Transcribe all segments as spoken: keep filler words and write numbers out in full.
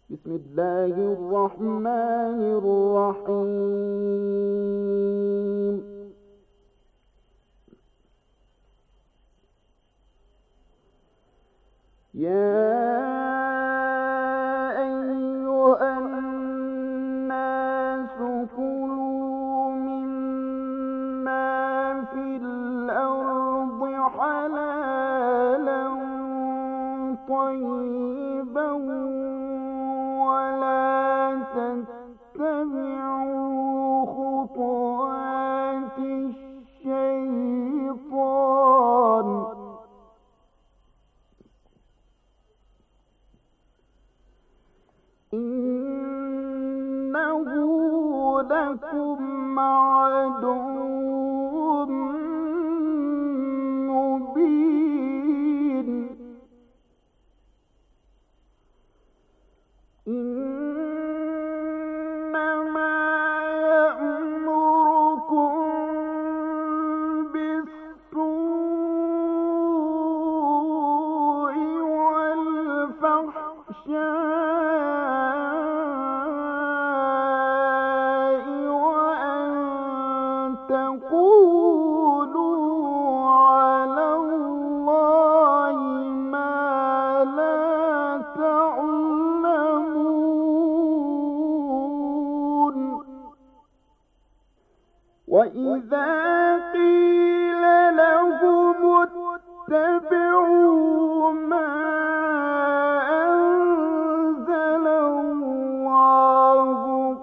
بسم الله الرحمن الرحيم. يا أيها الناس كلوا مما في الأرض حلالا طيبا ولا تتبعوا خطوات الشيطان إنه لكم عدو مبين. إنما يأمركم بالسوء والفحشاء وأن تقولوا على الله ما لا تعلمون. وإذا قيل لهم اتبعوا ما أنزل الله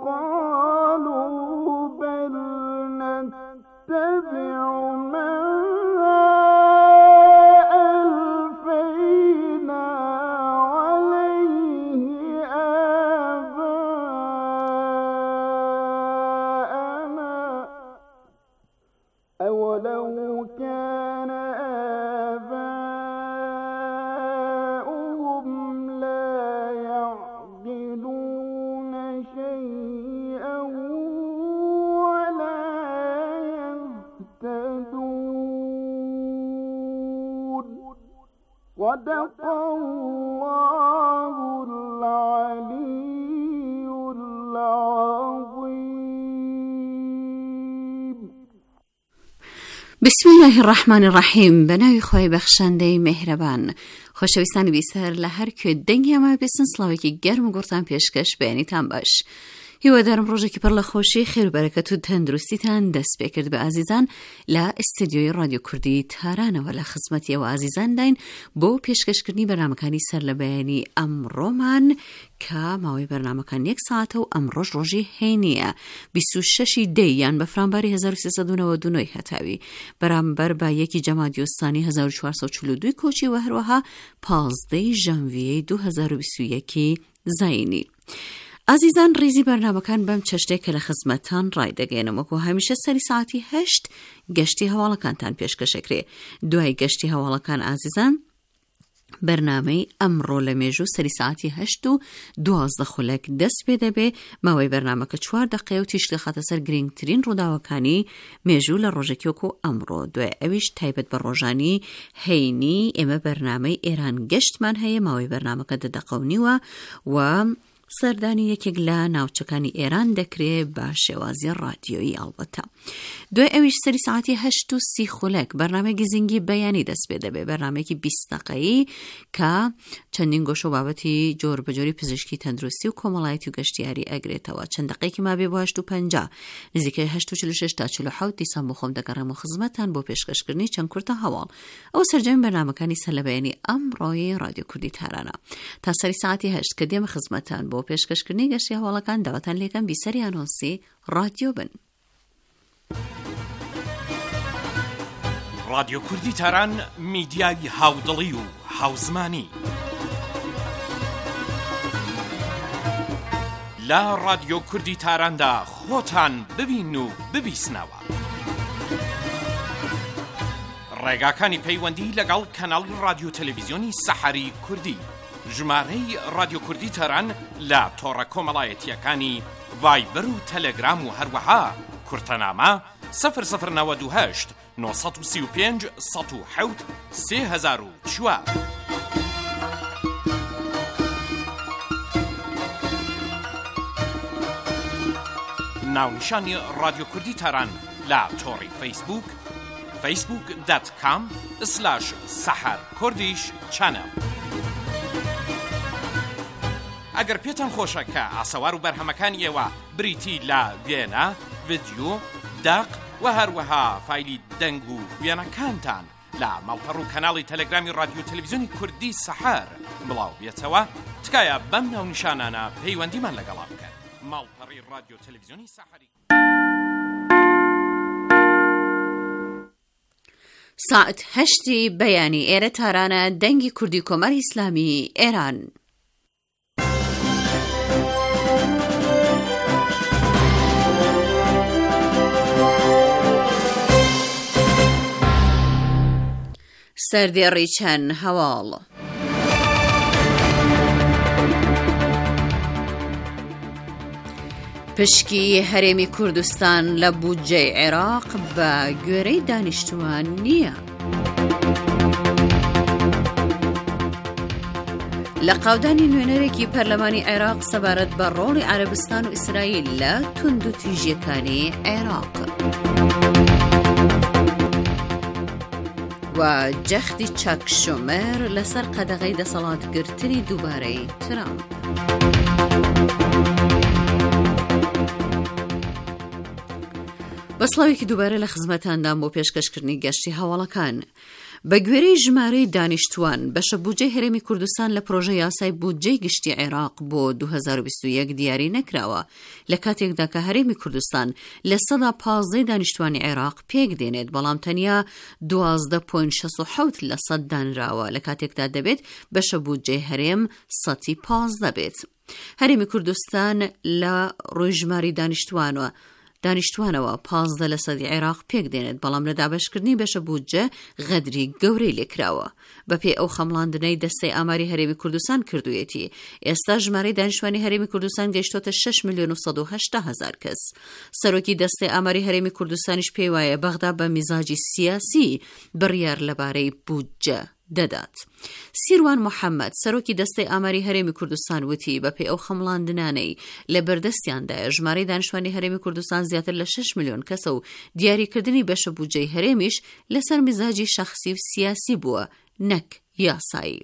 قالوا بل نتبع ما ألفينا عليه آباءنا أولو كان آباؤهم لا يعقلون شيئا ولا يهتدون. صدق الله العلي العظيم. بسم الله الرحمن الرحیم. بناوی خۆی بەخشندەی مهرەبان. خۆشەویستانی بیسەر لە هەر کوێ دەنگی ئەمە بێستن سڵاوێکی گەرم و گوڕتان پێشکەش بەیانیتان باش. هیوادارم ڕۆژێکی پڕ لە خۆشی خێر و بەرەکەت و تەندروستیتان دەست پێ کرد بە ئازیزان لە ئستودیۆی رادیۆ کوردی تارانەوە لە خزمەتیەوە ئازیزان داین بۆ پێشکەشکردنی بەرنامەکانی سەر لە بەیانی ئەمڕۆمان کە ماوەی بەرنامەکان یەک ساعتە و ئەمڕۆژ ڕۆژی هەینیە بیست و شەشی دەی یان بە فڕامباری هەزار و سێسەد و نەوەت و نۆی هەتاوی بەرامبەر با یەکی جەمادی ئۆستانی هەزار و چوارسەد و چل و دوو کۆچی و هەروەها پانزدەی ژانڤیەی دوو هەزار و بیست و یەکی زاینی. ئازیزان ڕیزی بەرنامەکان بەم چەشتێک کە لە خزمەتان ڕای دەگەێنم وەکو هەمیشە سەری ساعتی هەشت گەشتی هەواڵەکانتان پێشکەشەکرێ. دوای گەشتی هەواڵەکان ئازیزان بەرنامەی ئەمڕۆ لە مێژوو سەری ساعتی هەشت و دوازدە خولەک دەست پێ دەبێ. ماوەی بەرنامەکە چوار دەقەیە و تیشکی خاتە سەر گرنگترین ڕووداوەکانی مێژوو لە ڕۆژێکی وەکو ئەمڕۆ. دوای ئەویش تایبەت بە ڕۆژانی هەینی ئێمە بەرنامەی ئێران گەشتمان هەیە. ماوەی بەرنامەکە دە دەقە و نیوە و سەردانی یەکێک لە ناوچەکانی ئێران دەکرێت بە شێوازی ڕادیۆیی ئەڵبەتە. دوای ئەویش سەری ساعتی هەشت و سی خولەک بەرنامەیەکی گزینگی بەیانی دەست پێ دەبێت. بەرنامەیەکی بیست دەقەیی کە چەندین گۆش و بابەتی جۆر بەجۆری پزیشکی تەندروستی و کۆمەڵایەتی و گەشتیاری ئەگرێتەوە. چەند دەقەیەکی ما بێ بۆ هەشت و پەنجا نزیکەی هەشت و چل و شەش تا چل و حەوت دیسان بۆ خۆم دەگەڕێم و خزمەتان بۆ پێشکەشکردنی چەند کورتە هەواڵ. ئەو سەرجەمی بەرنامەکانی سەر لە بەیانی ئەمڕۆی رادیۆ کوردی تارانە تا سەری ساعتی هەشت کە دێمە خزمەتان بۆ پێشکەشکردنی گەشتی هەواڵەکان داوەتان لێکەم بیسەری ئانۆنسی رادیۆ بن. رادیۆ کوردی تاران میدیای هاودڵی و هاوزمانی لە رادیۆ کوردی تاراندا خۆتان ببین و ببیسنەوە. ڕێگاکانی پەیوەندی لەگەڵ کەناڵی رادیۆ تەلەڤیزیۆنی سەحەری کوردی ژمارەی رادیۆ کوردی تاران لە تۆڕە کۆمەڵایەتیەکانی ڤایبەر و تەلەگرام و هەروەها کورتەنامە سەفر سەفر نەوەت و هەشت نۆ سەد و سی و پێنج سەد و حەوت سێ هەزار و چوار. ناونیشانی رادیۆ کوردی تاران لا تۆڕی فیسبوک فیسبوک دات کام سلاش سەحەر کوردیش چەنەڵ. ئەگەر پێتان خۆشە کە ئاسەوار و بەرهەمەکانی ئێوە بریتی لە وێنە، ڤیدیۆ، داق و هەروەها فایلی دەنگ و وێنەکانتان لە ماڵپەڕ و کەناڵی تەلەگرامی رادیۆ تەلەڤیزیۆنی کوردی سەحەر بڵاو بێتەوە، تکایە بەم ناونیشانانە پەیوەندیمان لەگەڵا بکەن. ماڵپەڕی رادیۆ تەلەڤیزیۆنی سەحەری. ساعت هەشتی بەیانی ئێرە تارانە دەنگی کوردی کۆمەری ئیسلامی ئێران. سەردێڕی چەند هەواڵ. پشکی هەرێمی کوردستان لە بودجەی عێراق بە گوێرەی دانیشتوان نییە. لە قاودانی نوێنەرێکی پەرلەمانی عێراق سەبارەت بە ڕۆڵی عەرەبستان و ئیسرائیل لە توند و تیژیەکانی عێراق. و جەختی چاک شۆمێر لەسەر قەدەغەی دەسەڵاتگرتنی دووبارەی ترامپ. بەسڵاوێکی دووبارە لە خزمەتاندام بۆ پێشکەشکردنی گەشتی هەواڵەکان. بە گوێرەی ژمارەی دانیشتوان بەشە بودجەی هەرێمی کوردستان لە پرۆژە یاسای بودجەی گشتی عێراق بۆ دوو هەزار و بیست و یەک دیاری نەکراوە، لە کاتێکدا کە هەرێمی کوردستان لە سەدا پازدەی دانیشتوانی عێراق پێک دێنێت، بەڵام تەنیا دوازدە پۆینت شەست و حەوت لە سەد دانراوە، لە کاتێکدا دەبێت بەشە بودجەی هەرێم سەتی پازدە بێت. هەرێمی کوردستان لە ڕۆژژماری دانیشتوانەوە دانیشتوانەوە پازدە لە سەدی عێراق پێک دێنێت، بەڵام لە دابەشکردنی بەشە بودجە غەدری گەورەی لێکراوە. بەپێ ئەو خەمڵاندنەی دەستەی ئاماری هەرێمی کوردستان کردوویەتی، ئێستا ژمارەی دانیشتوانی هەرێمی کوردستان گەیشتۆتە شەش ملیۆن و سەد و هەشتا هەزار کەس. سەرۆکی دەستەی ئاماری هەرێمی کوردستانیش پێی وایە بەغدا بە میزاجی سیاسی بڕیار لەبارەی بودجە دەدات. سیروان محەممەد سەرۆکی دەستەی ئاماری هەرێمی کوردستان وتی بەپێی ئەو خەمڵاندنانەی لە بەردەستیاندایە ژمارەی دانیشتوانی هەرێمی کوردستان زیاتر لە شەش ملیۆن کەسە و دیاریکردنی بەشە بودجەی هەرێمیش لەسەر میزاجی شەخسی و سیاسی بووە، نەک یاسایی.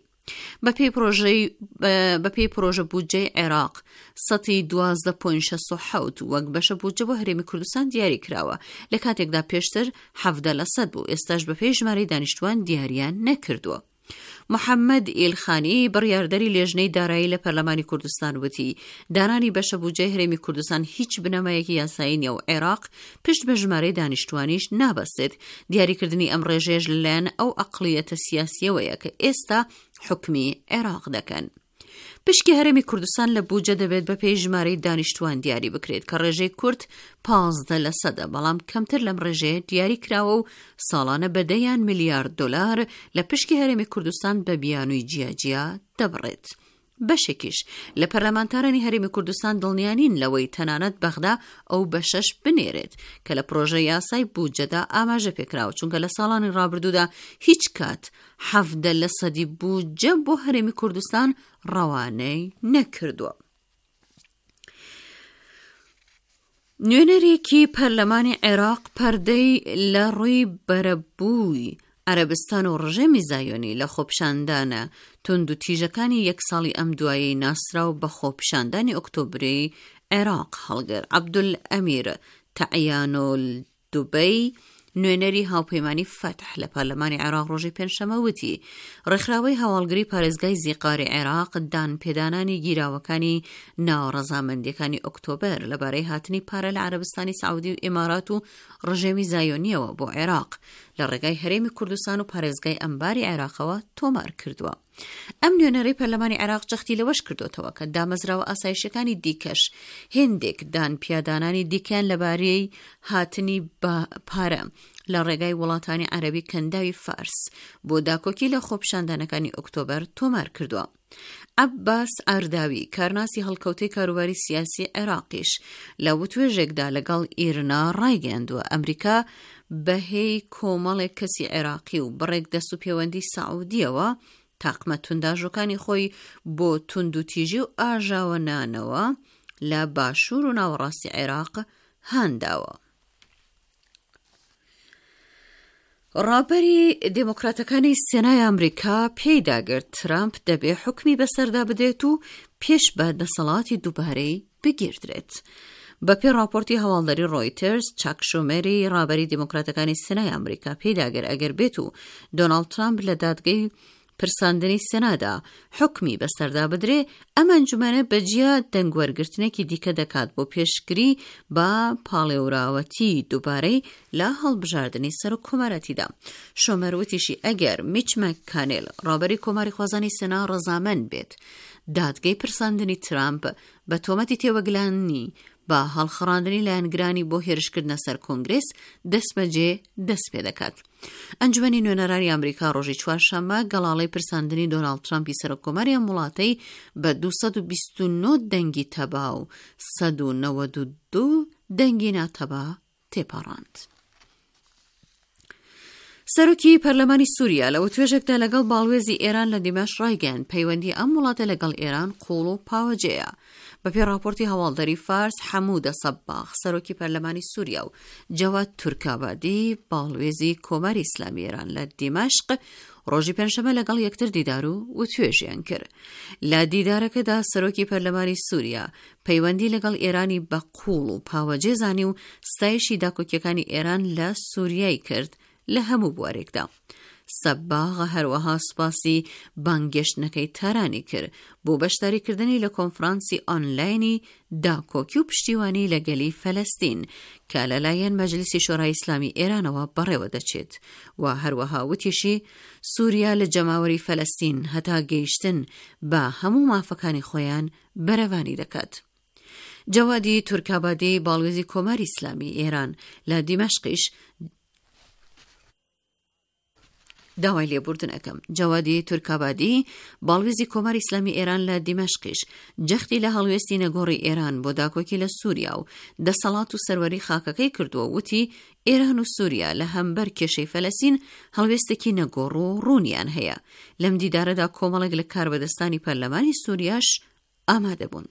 بەپێی پرۆژە بودجەی عێراق سەتی دوازدە پۆینت شەست و حەوت وەک بەشە بودجە بۆ هەرێمی کوردستان دیاری کراوە، لە کاتێکدا پێشتر حەڤدە لە سەد بوو، ئێستاش بەپێی ژمارەی دانیشتوان دیاریان نەکردووە. محەممەد ئیلخانی بڕیاردەری لێژنەی دارایی لە پەرلەمانی کوردستان وتی دانانی بەشە بودجەی هەرێمی کوردستان هیچ بنەمایەکی یاسایی نییە و عێراق پشت بە ژمارەی دانیشتوانیش نابەستێت. دیاریکردنی ئەم ڕێژێژ لەلایەن ئەو ئەقڵیەتە سیاسیەوەیە کە ئێستا حکمی عێراق دەکەن. پشکی هەرێمی کوردستان لە بودجە دەبێت بە پێی ژمارەی دانیشتوان دیاری بکرێت کە ڕێژەی کورد پازدە لە سەدە، بەڵام کەمتر لەم ڕێژەیە دیاری کراوە و ساڵانە بەدەیان میلیارد دۆلار لە پشکی هەرێمی کوردستان بە بیانووی جیاجیا دەبڕێت. بەشێکیش لە پەرلەمانتارانی هەرێمی کوردستان دڵنیانین لەوەی تەنانەت بەغدا ئەو بەشەش بنێرێت کە لە پرۆژە یاسای بودجەدا ئاماژە پێکراوە، چونکە لە ساڵانی ڕابردوودا هیچ کات حەڤدە لە سەدی بودجە بۆ هەرێمی کوردستان ڕەوانەی نەکردووە. نوێنەرێکی پەرلەمانی عێراق پەردەی لە ڕووی بەرەبووی عەرەبستان و ڕژێمی زایۆنی لە خۆپیشاندانە تند و تیژەکانی یەک ساڵی ئەم دوایی ناسراو بە خۆپیشاندانی ئۆکتۆبری عێراق هەڵگر. عەبدولئەمیر تەعیانۆل دوبەی نوێنەری هاوپەیمانی فەتح لە پەرلەمانی عێراق ڕۆژی پێنجشەمە وتی ڕێکخراوەی هەواڵگری پارێزگای زیقاری عێراق دان پێدانانی گیراوەکانی ناوەڕەزامەندیەکانی ئۆکتۆبەر لەبارەی هاتنی پارە لە عەرەبستانی سعودی و ئیمارات و ڕژێمی زایۆنیەوە بۆ عێراق لە ڕێگای هەرێمی کوردستان و پارێزگای ئەمباری عێراقەوە تۆمار کردووە. ئەم نوێنەرەی پەرلەمانی عێراق جەختی لەوەش کردوتەوە کە دامەزراوە ئاسایشەکانی دیکەش هێندێک دان پیادانانی دیکەیان لەبارەی هاتنی پارە لە ڕێگای وڵاتانی عەرەبی کەنداوی فارس بۆ داکۆکی لە خۆپیشاندانەکانی ئۆکتۆبەر تۆمار کردووە. عەباس ئارداوی کارناسی هەڵکەوتەی کاروباری سیاسی عێراقیش لە وتوێژێکدا لەگەڵ ئیرنا ڕایگەیاندووە ئەمریکا بەهێی کۆمەڵێک کەسی عێراقی و بڕێک دەست و پەیوەندی سعودیەوە تاقمە تونداژەکانی خۆی بۆ توند و تیژی و ئاژاوەنانەوە لە باشوور و ناوەڕاستی عێراق هانداوە. ڕابەری دموکراتەکانی سێنای ئەمریکا پێی داگرت ترامپ دەبێ حکمی بەسەردا بدێت و پێش بە دەسەڵاتی دووبارەی بگیردرێت. بە پێی راپۆرتی هەواڵدەری ڕۆیترز، چاک شومێری ڕابەری دموکراتەکانی سێنای ئەمریکا پێی داگرت ئەگەر بێت و دۆناڵد ترامپ لە دادگەی پرساندنی سێنادا حکمی بەسەردا بدرێ، ئەم ئەنجومەنە بەجیا دەنگوەرگرتنێکی دیکە دەکات بۆ پێشگری بە پاڵێوراوەتی دووبارەی لە هەڵبژاردننی سەر و کۆمارەتیدا. شۆمەر وتیشی ئەگەر میچ مەککانێل ڕابەری کۆماری خوازانی سێنا ڕەزامەند بێت دادگەی پرساندنی ترامپ بە تۆمەتی تێوەگلانی بە هەڵخڕاندنی لایەنگرانی بۆ هێرشکردنە سەر کۆنگرێس دەستبەجێ دەست پێ دەکات. ئەنجومەنی نوێنەرانی ئەمریکا ڕۆژی چوارشەممە گەڵاڵەی پرساندنی دۆناڵد ترامپی سەرۆکۆماری ئەم وڵاتەی بە دووسەد و بیست و نۆ دەنگی تەبا و سەد و نەوەد و دوو دەنگی ناتەبا تێپەڕاند. سەرۆکی پەرلەمانی سووریا لە وتوێژێکدا لەگەڵ باڵوێزی ئێران لە دیمەشق ڕایگەیاند پەیوەندی ئەم وڵاتە لەگەڵ ئێران قوڵ و پاوەجەیە. بەپێی راپۆرتی هەواڵدەری فارس حەموودە سەباغ، سەرۆکی پەرلەمانی سووریا و جەواد تورکابادی باڵوێزی کۆماری ئیسلامی ئێران لە دیمەشق ڕۆژی پێنجشەممە لەگەڵ یەکتر دیدار و وتوێژیان کرد. لە دیدارەکەدا سەرۆکی پەرلەمانی سووریا پەیوەندی لەگەڵ ئێرانی بە قوڵ و پاوەجێ زانی و ستایشی داکۆکیەکانی ئێران لە سووریای کرد لە هەموو بوارێکدا. سەباغ هەروەها سوپاسی بانگێشتنەکەی تارانی کرد بۆ بەشداریکردنی لە کۆنفرانسی ئۆنلاینی داکۆکی و پشتیوانی لە گەلی فەلەستین کە لەلایەن مەجلیسی شۆرای ئیسلامی ئێرانەوە بەڕێوە دەچێت و هەروەها وتیشی سووریا لە جەماوەری فەلەستین هەتا گەیشتن بە هەموو مافەکانی خۆیان بەرەوانی دەکات. جەوادی تورکابادی باڵوێزی کۆماری ئیسلامی ئێران لە دیمەشقیش داوای لێبوردن ئەەکەم. جەوادی تورکابادی باڵوێزی کۆماری ئیسلامی ئێران لە دیمەشقیش جەختی لە هەڵوێستی نەگۆڕی ئێران بۆ داکۆکی لە سووریا و دەسەڵات و سەروەری خاکەکەی کردووە. وتی ئێران و سووریا لە هەمبەر کێشەی فەلەستین هەڵوێستێکی نەگۆڕ و ڕوونیان هەیە. لەم دیدارەدا کۆمەڵێک لە کاربەدەستانی پەرلەمانی سووریاش ئامادە بوون.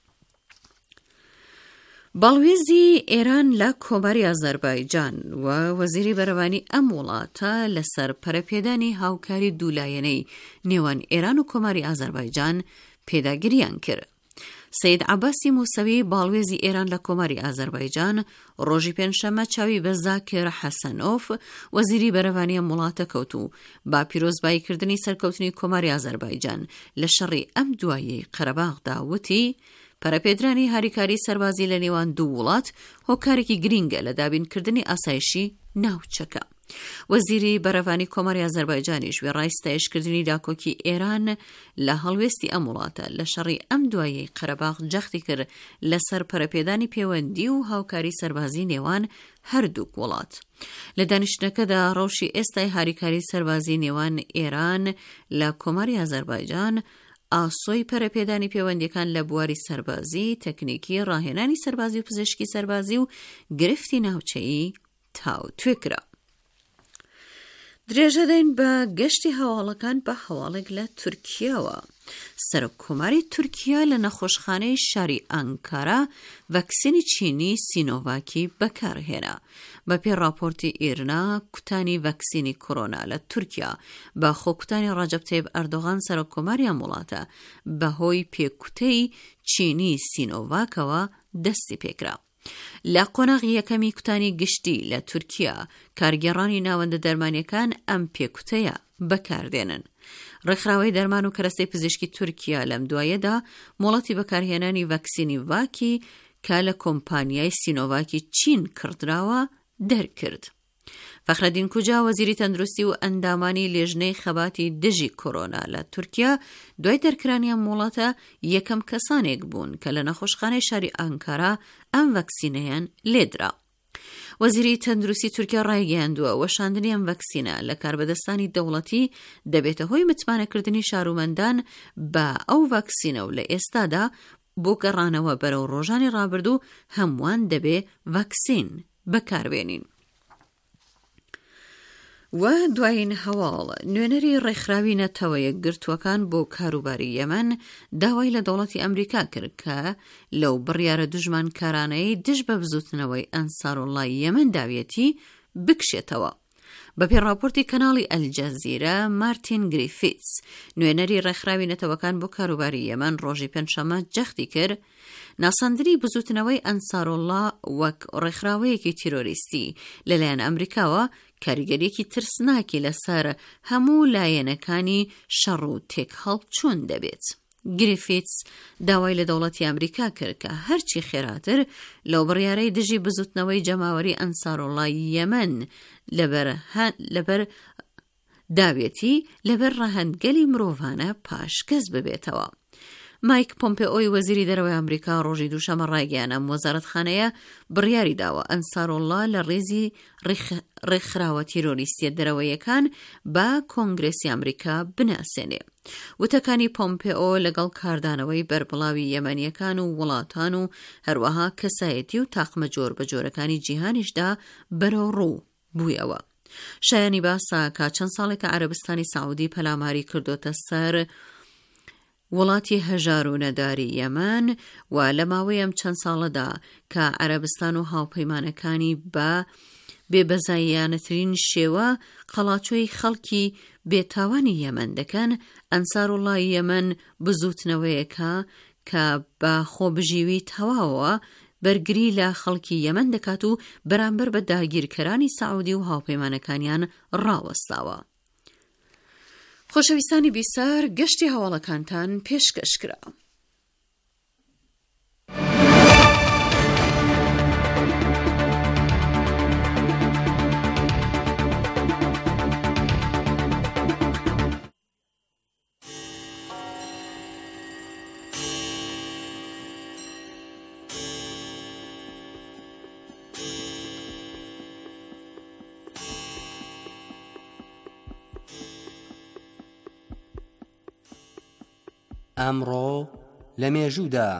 باڵوێزی ئێران لە کۆماری ئازەربایجان و وەزیری بەرەوانی ئەم وڵاتە لەسەر پەرەپێدانی هاوکاری دوولایەنەی نێوان ئێران و کۆماری ئازەربایجان پێداگریان کرد. سەید عەباسی موسەوی باڵوێزی ئێران لە کۆماری ئازەربایجان ڕۆژی پێنجشەممە چاوی بە زاکر حەسەنۆف وەزیری بەرەوانی ئەم وڵاتە کەوت و با پیرۆزباییکردنی سەرکەوتنی کۆماری ئازەربایجان لە شەڕی ئەم دوایەی قەرەباغدا وتی پەرەپێدرانی هاریکاری سەربازی لە نێوان دوو وڵات هۆکارێکی گرینگە لە دابینکردنی ئاسایشی ناوچەکە. وەزیری بەرەوانی کۆماری ئازەربایجانیش وێڕای ستایشکردنی داکۆکی ئێران لە هەڵوێستی ئەم وڵاتە لە شەڕی ئەم دوایەی قەرەباغ جەختی کرد لەسەر پەرەپێدانی پەیوەندی و هاوکاری سەربازی نێوان هەردووک وڵات. لە دانیشتنەکەدا ڕەوشی ئێستای هاریکاری سەربازی نێوان ئێران لە کۆماری ئازەربایجان ئاسۆی پەرەپێدانی پەیوەندیەکان لە بواری سەربازی، تەکنیکی، ڕاهێنانی سەربازی و پزیشکی سەربازی و گرفتی ناوچەیی تاو توێکرا. درێژە دەین بە گەشتی هەواڵەکان بە هەواڵێک لە تورکیاوە. سەرۆککۆماری تورکیا لە نەخۆشخانەی شاری ئەنکارا ڤەکسینی چینی سینۆڤاکی بەکارهێنا. بە پێی راپۆرتی ئێرنا کوتانی ڤەکسینی کۆرۆنا لە تورکیا بە خۆکوتانی ڕەجەب تەیب ئەردۆغان سەرۆککۆماری ئەم وڵاتە بەهۆی پێکوتەی چینی سینۆڤاکەوە دەستی پێکرا. لە قۆناغی یەکەمی کوتانی گشتی لە تورکیا کارگێڕانی ناوەندە دەرمانیەکان ئەم پێکوتەیە بەکاردێنن. ڕێکخراوەی دەرمان و کەرەستەی پزیشکی تورکیا لەم دوایەدا مۆڵەتی بەکارهێنانی ڤەکسینی ڤاکی کە لە کۆمپانیای سینۆڤاکی چین کڕدراوە دەرکرد. فەخرەدین کوجا وەزیری تەندروستی و ئەندامانی لێژنەی خەباتی دژی کۆرۆنا لە تورکیا دوای دەرکرانیان وڵاتە یەکەم کەسانێک بوون کە لە نەخۆشخانەی شاری ئەنکارا ئەم ڤەکسینەیان لێدرا. وەزیری تەندروستی تورکیا ڕایگەیاندووە وەشاندنی ئەم ڤەکسینە لە کاربەدەستانی دەوڵەتی دەبێتە هۆی متمانەکردنی شارومەندان بە ئەو ڤەکسینە و لە ئێستادا بۆ گەڕانەوە بەرەو ڕۆژانی ڕابردوو هەمووان دەبێ ڤەکسین بەکاربێنین. و دوایین هەواڵ نوێنەری ڕێکخراوی نەتەوەیە گرتووەکان بۆ کاروباری یەمەن داوای لە دەوڵەتی ئەمریکا کرد کە لەو بڕیارە دوژمانکارانەی دژ بە بزوتنەوەی ئەنساروڵڵای یەمەن داویەتی بکشێتەوە. بەپێی راپۆرتی کەناڵی ئەلجەزیرە مارتین گریفیتس نوێنەری ڕێکخراوی نەتەوەکان بۆ کاروباری یەمەن ڕۆژی پێنجشەممە جەختی کرد ناساندنی بزوتنەوەی ئەنساروڵڵا وەک ڕێکخراوەیەکی تیرۆریستی لەلایەن ئەمریکاوە کاریگەریەکی ترسناکی لەسەر هەموو لایەنەکانی شەڕ و تێکهەڵچوون دەبێت. گریفیتس داوای لە دەوڵەتی ئەمریکا کرد کە هەرچی خێراتر لەو بڕیارەی دژی بزوتنەوەی جەماوەری ئەنساروڵڵای یەمەن لەبەر داوێتی لەبەر ڕەهەندگەلی مرۆڤانە پاشکەس ببێتەوە. مایک پۆمپێۆی وەزیری دەرەوەی ئەمریکا ڕۆژی دووشەمە ڕایگەیاند ئەم وەزارەتخانەیە بڕیاری داوە ئەنساروڵڵا لە ڕێزی ڕێکخراوە تیرۆریستیە دەرەوەیەکان بە کۆنگرێسی ئەمریکا بناسێنێ. وتەکانی پۆمپێۆ لەگەڵ کاردانەوەی بەربڵاوی یەمەنیەکان و وڵاتان و هەروەها کەسایەتی و تاقمە جۆر بە جۆرەکانی جیهانیشدا بەرەو ڕوو بوویەوە. شایانی باسە کە چەند ساڵێکە عەرەبستانی سەعودی پەلاماری کردوتە سەر وڵاتی هەژار و نەداری یەمەن و لە ماوەی ئەم چەند ساڵەدا کە عەرەبستان و هاوپەیمانەکانی بە بێبەزاییانەترین شێوە قەڵاچۆی خەڵکی بێتاوانی یەمەن دەکەن، ئەنساروڵڵای یەمەن بزوتنەوەیەکە کە بە خۆبژیوی تەواوە بەرگری لە خەڵکی یەمەن دەکات و بەرامبەر بە داگیرکەرانی سەعودی و هاوپەیمانەکانیان ڕاوەستاوە. خۆشەویستانی بیسار گەشتی هەواڵەکانتان پێشکەشکرا. ئەمڕۆ لە مێژوودا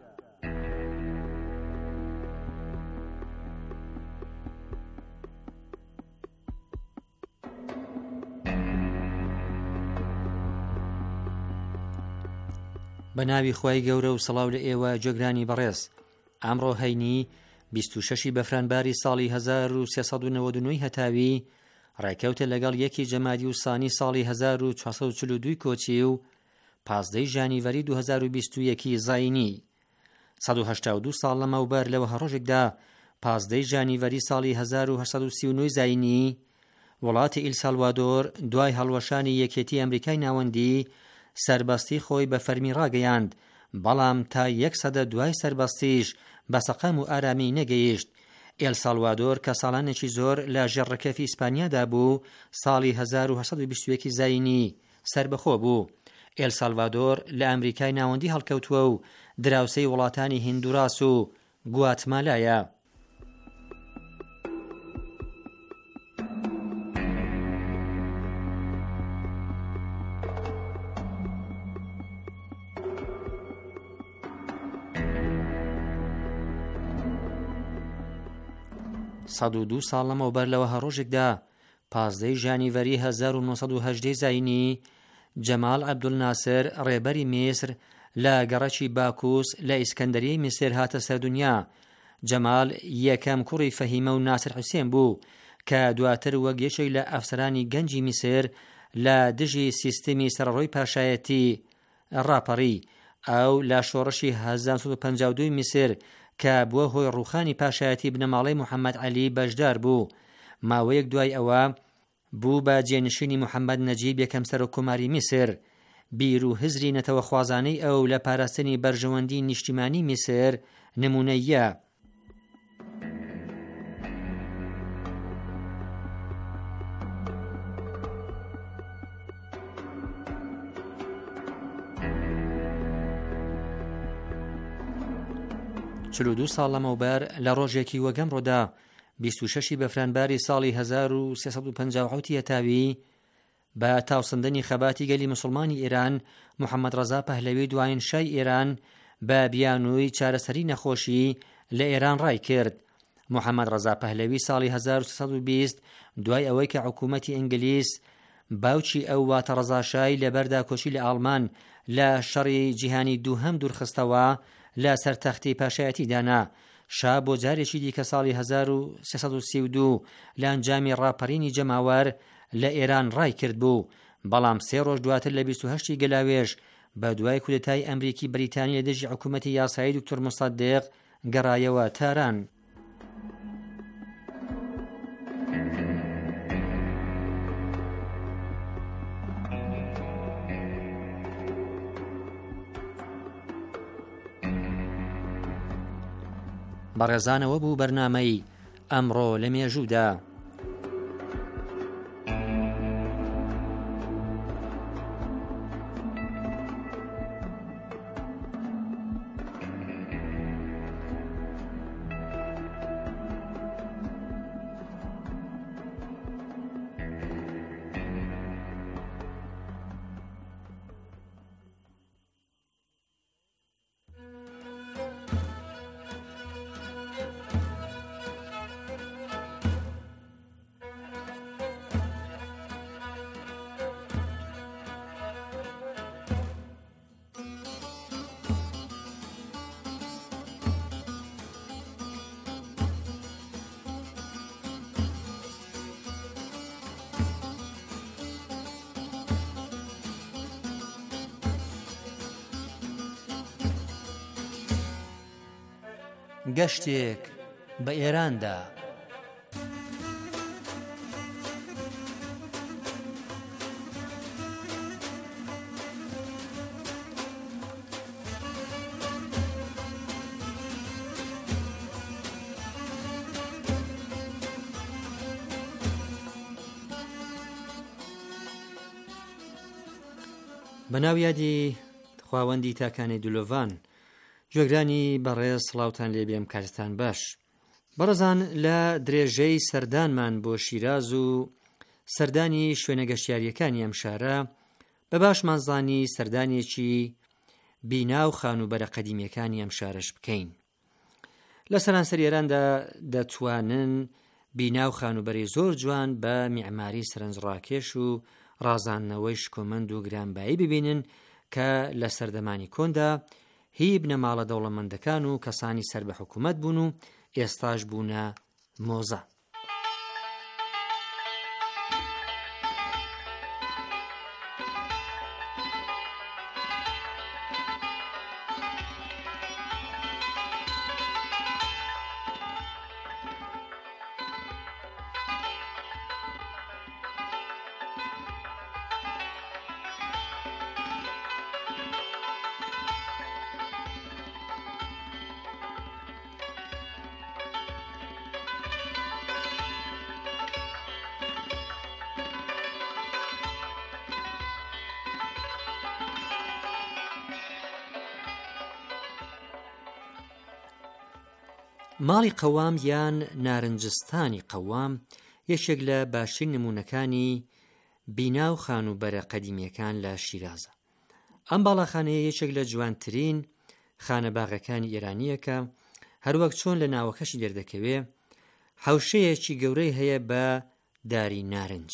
بە ناوی خۆی گەورە و سەڵاو لە ئێوە جێگرانی بەڕێز. ئەمڕۆ هەینی بیست و شەشی بەفرانباری ساڵی هەزار و سێسەد و نەوەد و نۆی هەتاوی ڕێکەوتە لەگەڵ یەکی جەمادی و سانی ساڵی هەزار و چوارسەد و چل و دوو کۆچی و پازدەی ژانیڤەری دوو هەزار و بیست و یەکی زاینی. سەد و هەشتا و دوو ساڵ لەمەوبەر لەوە هەڕۆژێکدا پازدەی ژانیڤەری ساڵی هەزار و هەشسەد و سی و نۆی زاینی وڵاتی ئیل سالڤادۆر دوای هەڵوەشانی یەکێتی ئەمریکای ناوەندی سەربەستی خۆی بە فەرمی ڕاگەیاند، بەڵام تا یەک سەدە دوای سەربەستیش بە سەقام و ئارامی نەگەیشت. ئێل سالڤادۆر کە ساڵانێکی زۆر لە ژێڕەکەفی ئیسپانیادا بوو ساڵی هەزار و هەشسەد و بیست و یەکی زاینی سەربەخۆ بوو. ئێل سالڤادۆر لە ئەمریکای ناوەندی هەڵکەوتووە و دراوسەی وڵاتانی هیندوراس و گواتمالایە. سەد و دوو ساڵ لەمەوبەر لەوە هەڕۆژێکدا پازدەی ژانیڤەری هەزار و نۆسەد و هەژدەی زاینی جەمال عەبدولناسر ڕێبەری میسر لە گەڕەکی باکوس لە ئیسکەندەریەی میسر هاتە سەردونیا. جەمال یەکەم کوڕی فەهیمە و ناسر حوسێن بوو کە دواتر وەک یەکێک لە ئەفسەرانی گەنجی میسر لە دژی سیستەمی سەرڕۆی پاشایەتی ڕاپەڕی. ئەو لە شۆڕشی هەزار و سەد و پەنجا و دوو میسر کە بووە هۆی ڕووخانی پاشایەتی بنەماڵەی موحەممەد عەلی بەشدار بوو. ماوەیەک دوای ئەوە بوو بە جێنشینی موحەممەد نەجیب یەکەم سەرۆکۆماری میسر. بیر و هزری نەتەوە خوازانەی ئەو لە پاراستنی بەرژەوەندی نیشتیمانی میسر نمونەیە. چل و دوو ساڵ لەمەوبەر لە ڕۆژێکی وەگەمڕۆدا بیست و شەشی بەفرانباری ساڵی هەزار و سێسەد و پەنجا و حەوتی هەتاوی بە تاوسندنی خەباتی گەلی موسڵمانی ئێران محەممەد ڕەزا پەهلەوی دوایین شای ئێران بە بیانووی چارەسەری نەخۆشی لە ئێران ڕای کرد. محەممەد ڕەزا پەهلەوی ساڵی هەزار و سێسەد و بیست دوای ئەوەی کە حکوومەتی ئینگلیس باوکی ئەو واتە ڕەزاشایی لەبەردا کۆچی لە ئاڵمان لە شەڕی جیهانی دووهەم دوورخستەوە لە سەرتەختی پاشایەتی دانا، شا بۆ جارێکی دیکە ساڵی هەزار و سێسەد و سی و دوو لە ئەنجامی ڕاپەڕینی جەماوەر لە ئێران ڕای کرد بوو، بەڵام سێ ڕۆژ دواتر لە بیست و هەشتی گەلاوێژ بە دوای کودەتای ئەمریکی بریتانی لە دژی حکوومەتی یاسایی دکتۆر موسەدێق گەڕایەوە تاران. بەڕێزانەوە بوو بەرنامەی ئەمڕۆ لە مێژوودا. گەشتێک بە ئێراندا. بەناو یادی خواوەندی تاکانی دولۆڤان، جۆگرانی بەڕێز سڵاوتان لێبێم کاتتان باش. بەڕێزان، لە درێژەی سەردانمان بۆ شیراز و سەردانی شوێنە گەشتیاریەکانی ئەم شارە بە باشمانزانی سەردانێکی بینا و خانوبەرە قەدیمیەکانی ئەم شارەش بکەین. لە سەرانسەر ئێراندا دەتوانن بینا و خانوبەری زۆر جوان بە میعماری سەرنجڕاکێش و ڕازاندنەوەی شکۆمەند و گرانبایی ببینن کە لە سەردەمانی کۆندا هی بنەماڵە دەوڵەمەندەکان و کەسانی سەر بە حکوومەت بوون و ئێستاش بوونە مۆزە. ماڵی قەوام یان نارنجستانی قەوام یەکێک لە باشترین نمونەکانی بینا و خانوبەرە قەدیمیەکان لە شیرازە. ئەم باڵاخانەیە یەکێک لە جوانترین خانەباغەکانی ئێرانیەکە، هەروەک چۆن لە ناوەکەشی دەردەکەوێ حەوشەیەکی گەورەی هەیە بە داری نارنج.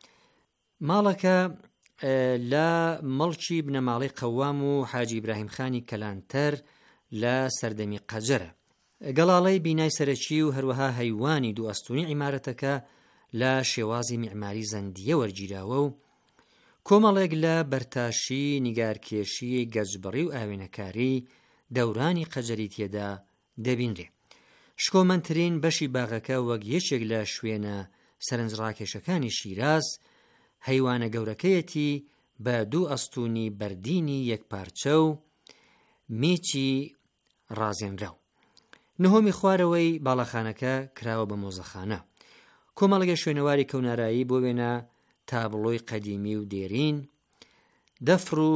ماڵەکە لە مەڵکی بنەماڵی قەوام و حاجی ئیبراهیم خانی کەلانتەر لە سەردەمی قەجەرە. گەڵاڵەی بینای سەرەکی و هەروەها هەیوانی دوو ئەستوونی عیمارەتەکە لە شێوازی میعماری زەندیە وەرگیراوە و کۆمەڵێک لە بەرتاشی نیگارکێشی گەجبڕی و ئاوێنەکاری دەورانی قەجەری تێدا دەبینرێ. شکۆمەندترین بەشی باغەکە وەک یەکێک لە شوێنە سەرنجڕاکێشەکانی شیراز هەیوانە گەورەکەیەتی بە دوو ئەستوونی بەردینی یەکپارچە و میچی ڕازێنراو. نهۆمی خوارەوەی باڵەخانەکە کراوە بە مۆزەخانە. کۆمەڵگە شوێنەواری کەونارایی بۆ وێنە تابلۆی قەدیمی و دێرین، دەفر و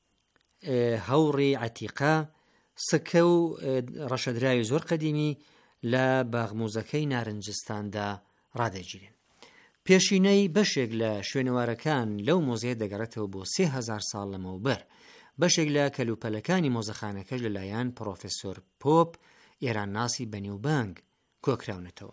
هەوڕی عەتیقە، سکە و ڕەشەدراوی زۆر قەدیمی لە باغموزەکەی نارنجستاندا ڕادەگیرێن. پێشینەی بەشێک لە شوێنەوارەکان لەو مۆزەیە دەگەڕێتەوە بۆ سێ هەزار ساڵ لەمەوبەر. بەشێک لە کەلوپەلەکانی مۆزەخانەکەش لەلایەن پرۆفێسۆر پۆپ ئێران ناسی بەنێوبانگ کۆکراونەتەوە.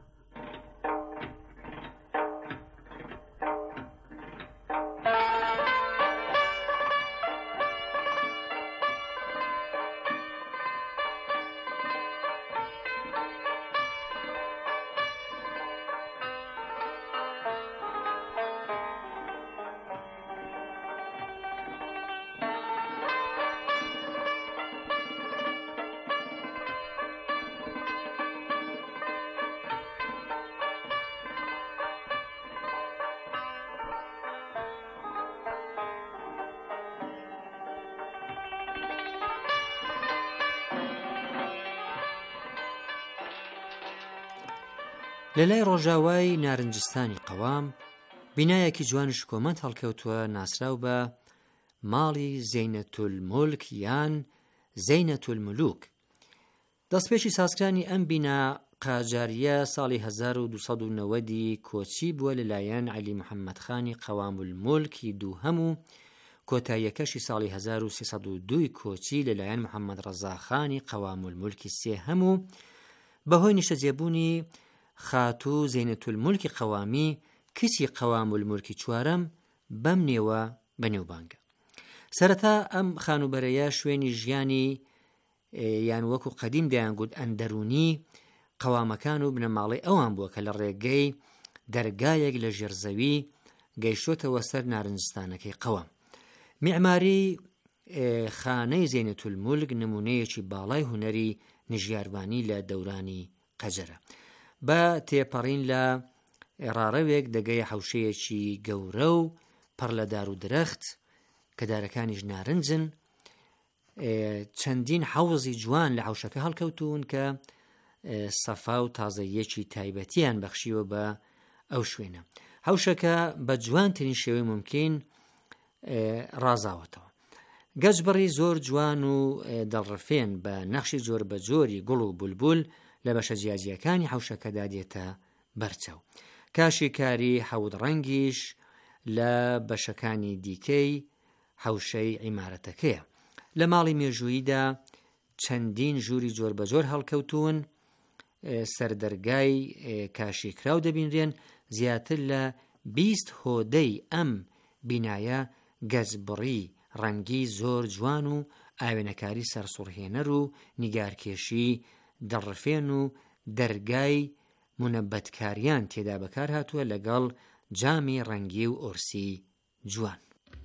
لە لای ڕۆژاوای نارنجستانی قەوام بینایەکی جوانش کۆمەند هەڵکەوتووە ناسراو بە ماڵی زەینەتولمولک یان زەینەتولمولوک. دەستپێکی سازکرانی ئەم بینا قاجاریە ساڵی هەزار و دووسەد و نەوەدی کۆچی بووە لەلایەن عەلی محەممەدخانی قەوامولمولکی دووهەم و کۆتاییەکەشی ساڵی هەزار و سێسەد و دوو کۆچی لەلایەن محەممەد ڕەزاخانی قەوامولمولکی سێهەم و بەهۆی نیشتەجێبوونی خاتوو زەینەتولمولکی قەوامی کچی قەوامولمولکی چوارەم بەم نێوە بەنێوبانگە. سەرەتا ئەم خانوبەرەیە شوێنی ژیانی یان وەکو قەدیم دەیانگوت ئەندەرونی قەوامەکان و بنەماڵی ئەوان بووە کە لە ڕێگەی دەرگایەک لە ژێرزەوی گەیشتۆتەوە سەر نارنجستانەکەی قەوام. میعماری خانەی زەینەتولمولک نمونەیەکی باڵای هونەری نژیاربانی لە دەورانی قەجەرە. بە تێپەڕین لە ڕاڕەوێک دەگەی حوشەیەکی گەورە و پڕ لە دار و درەخت کە دارەکانیش نارنجن، چەندین حەوزی جوان لە حوشەکە هەڵکەوتون کە سەفا و تازەیەکی تایبەتیان بەخشیوە بە ئەو شوێنە. حوشەکە بە جوانترین شێوەی ممکن ڕازاوەتەوە. گەجبڕی زۆر جوان و دڵڕفێن بە نەخشی جۆر بە جۆری گوڵ و بولبول لە بەشە جیاجیەکانی حوشەکەدا دێتە بەرچاو. کاشی کاری حەوت ڕەنگیش لە بەشەکانی دیکەی حوشەی عیمارەتەکەیە. لە ماڵی مێژووییدا چەندین ژووری جۆر بە جۆر هەڵکەوتون سەردەرگای کاشیکراو دەبینرێن. زیاتر لە بیست هۆدەی ئەم بینایە گەجبڕی ڕەنگی زۆر جوان و ئاوێنەکاری سەرسوڕهێنەر و نیگارکێشی دەڕفێن و دەرگای منەبەتکاریان تێدا بەکار هاتووە لەگەڵ جامی ڕەنگی و ئۆرسی جوان.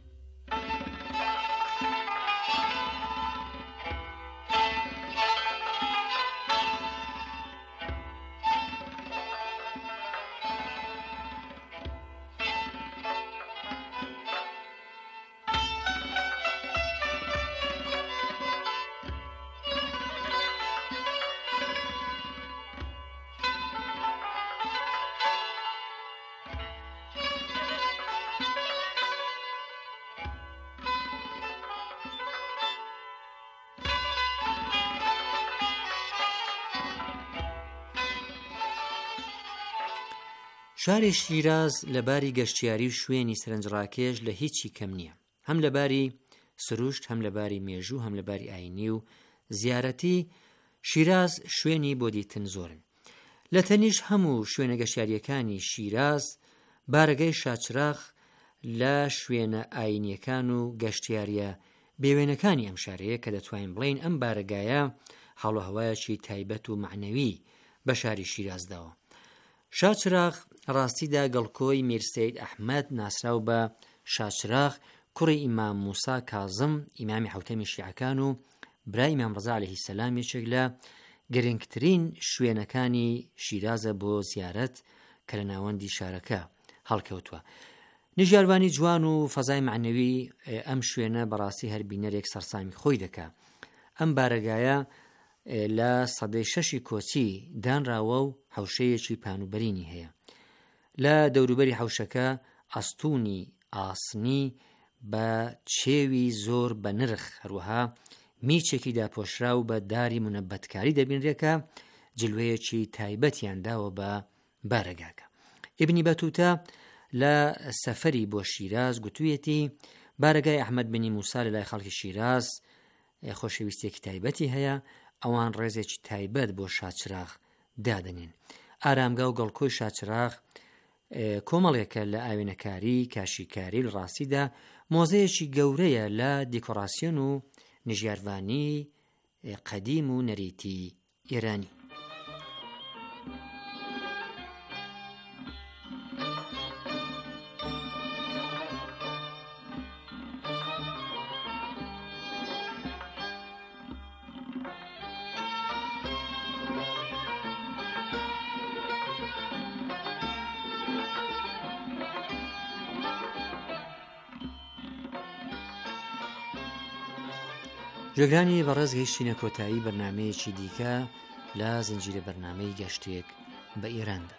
شاری شیراز لەباری گەشتیاری و شوێنی سەرنجڕاکێش لە هیچی کەم نییە، هەم لەباری سروشت، هەم لەباری مێژوو، هەم لەباری ئاینی و زیارەتی. شیراز شوێنی بۆ دیتن زۆرن. لە تەنیش هەموو شوێنە گەشتیاریەکانی شیراز بارگەی شاچراغ لە شوێنە ئاینیەکان و گەشتیاریە بێوێنەکانی ئەم شارەیە کە دەتوانین بڵین ئەم بارگایە هەڵوهەوایەکی تایبەت و معنەوی بە شاری شیرازداوە. شاچراغ ڕاستیدا گەڵکۆی میرسەید ئەحمەد ناسراو بە شاچراغ کوڕی ئیمام موسا کازم ئیمامی حوتەمی شیعەکان و برای ئیمام ڕەزا عەلەیهی سەلام یەکێک لە گرنگترین شوێنەکانی شیرازە بۆ زیارەت کە لە ناوەندی شارەکە هەڵکەوتووە. نژیاروانی جوان و فەزای معنەوی ئەم شوێنە بەڕاستی هەر بینەرێک سەرسامی خۆی دەکا. ئەم بارەگایە لە سەدەی شەشی کۆچی دانراوە و حوشەیەکی پانوبەرینی هەیە. لە دەوروبەری حوشەکە ئەستوونی ئاسنی بە چێوی زۆر بە نرخ هەروەها میچێکی داپۆشراو بە داری منەبەتکاری دەبینرێکە جلوەیەکی تایبەتیان داوە بە بارەگاکە. ئیبنی بەتوتە لە سەفەری بۆ شیراز گوتوویەتی بارەگای ئەحمەد بنی موسا لە لای خەڵکی شیراز خۆشەویستێکی تایبەتی هەیە، ئەوان ڕێزێکی تایبەت بۆ شاچراغ دادنێن. ئارامگا و گەڵکۆی شاچراغ کۆمەڵێکە لە ئاوێنەکاری کاشیکاری لە ڕاستیدا مۆزەیەکی گەورەیە لە دیکۆراسیۆن و نژیاروانی قەدیم و نەریتی ئێرانی. جێگرانی بەڕێز گەیشتینە کۆتایی بەرنامەیەکی دیکە لە زنجیرە بەرنامەی گەشتێک بە ئێراندا.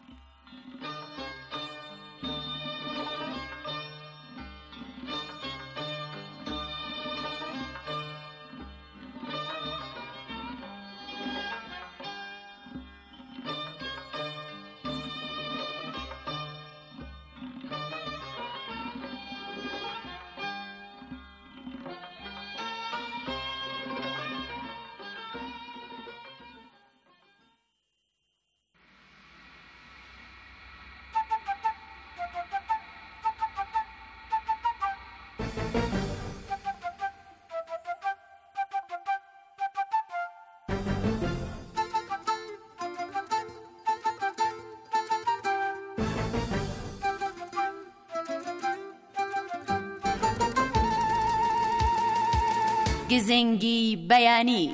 گزنگی بەیانی.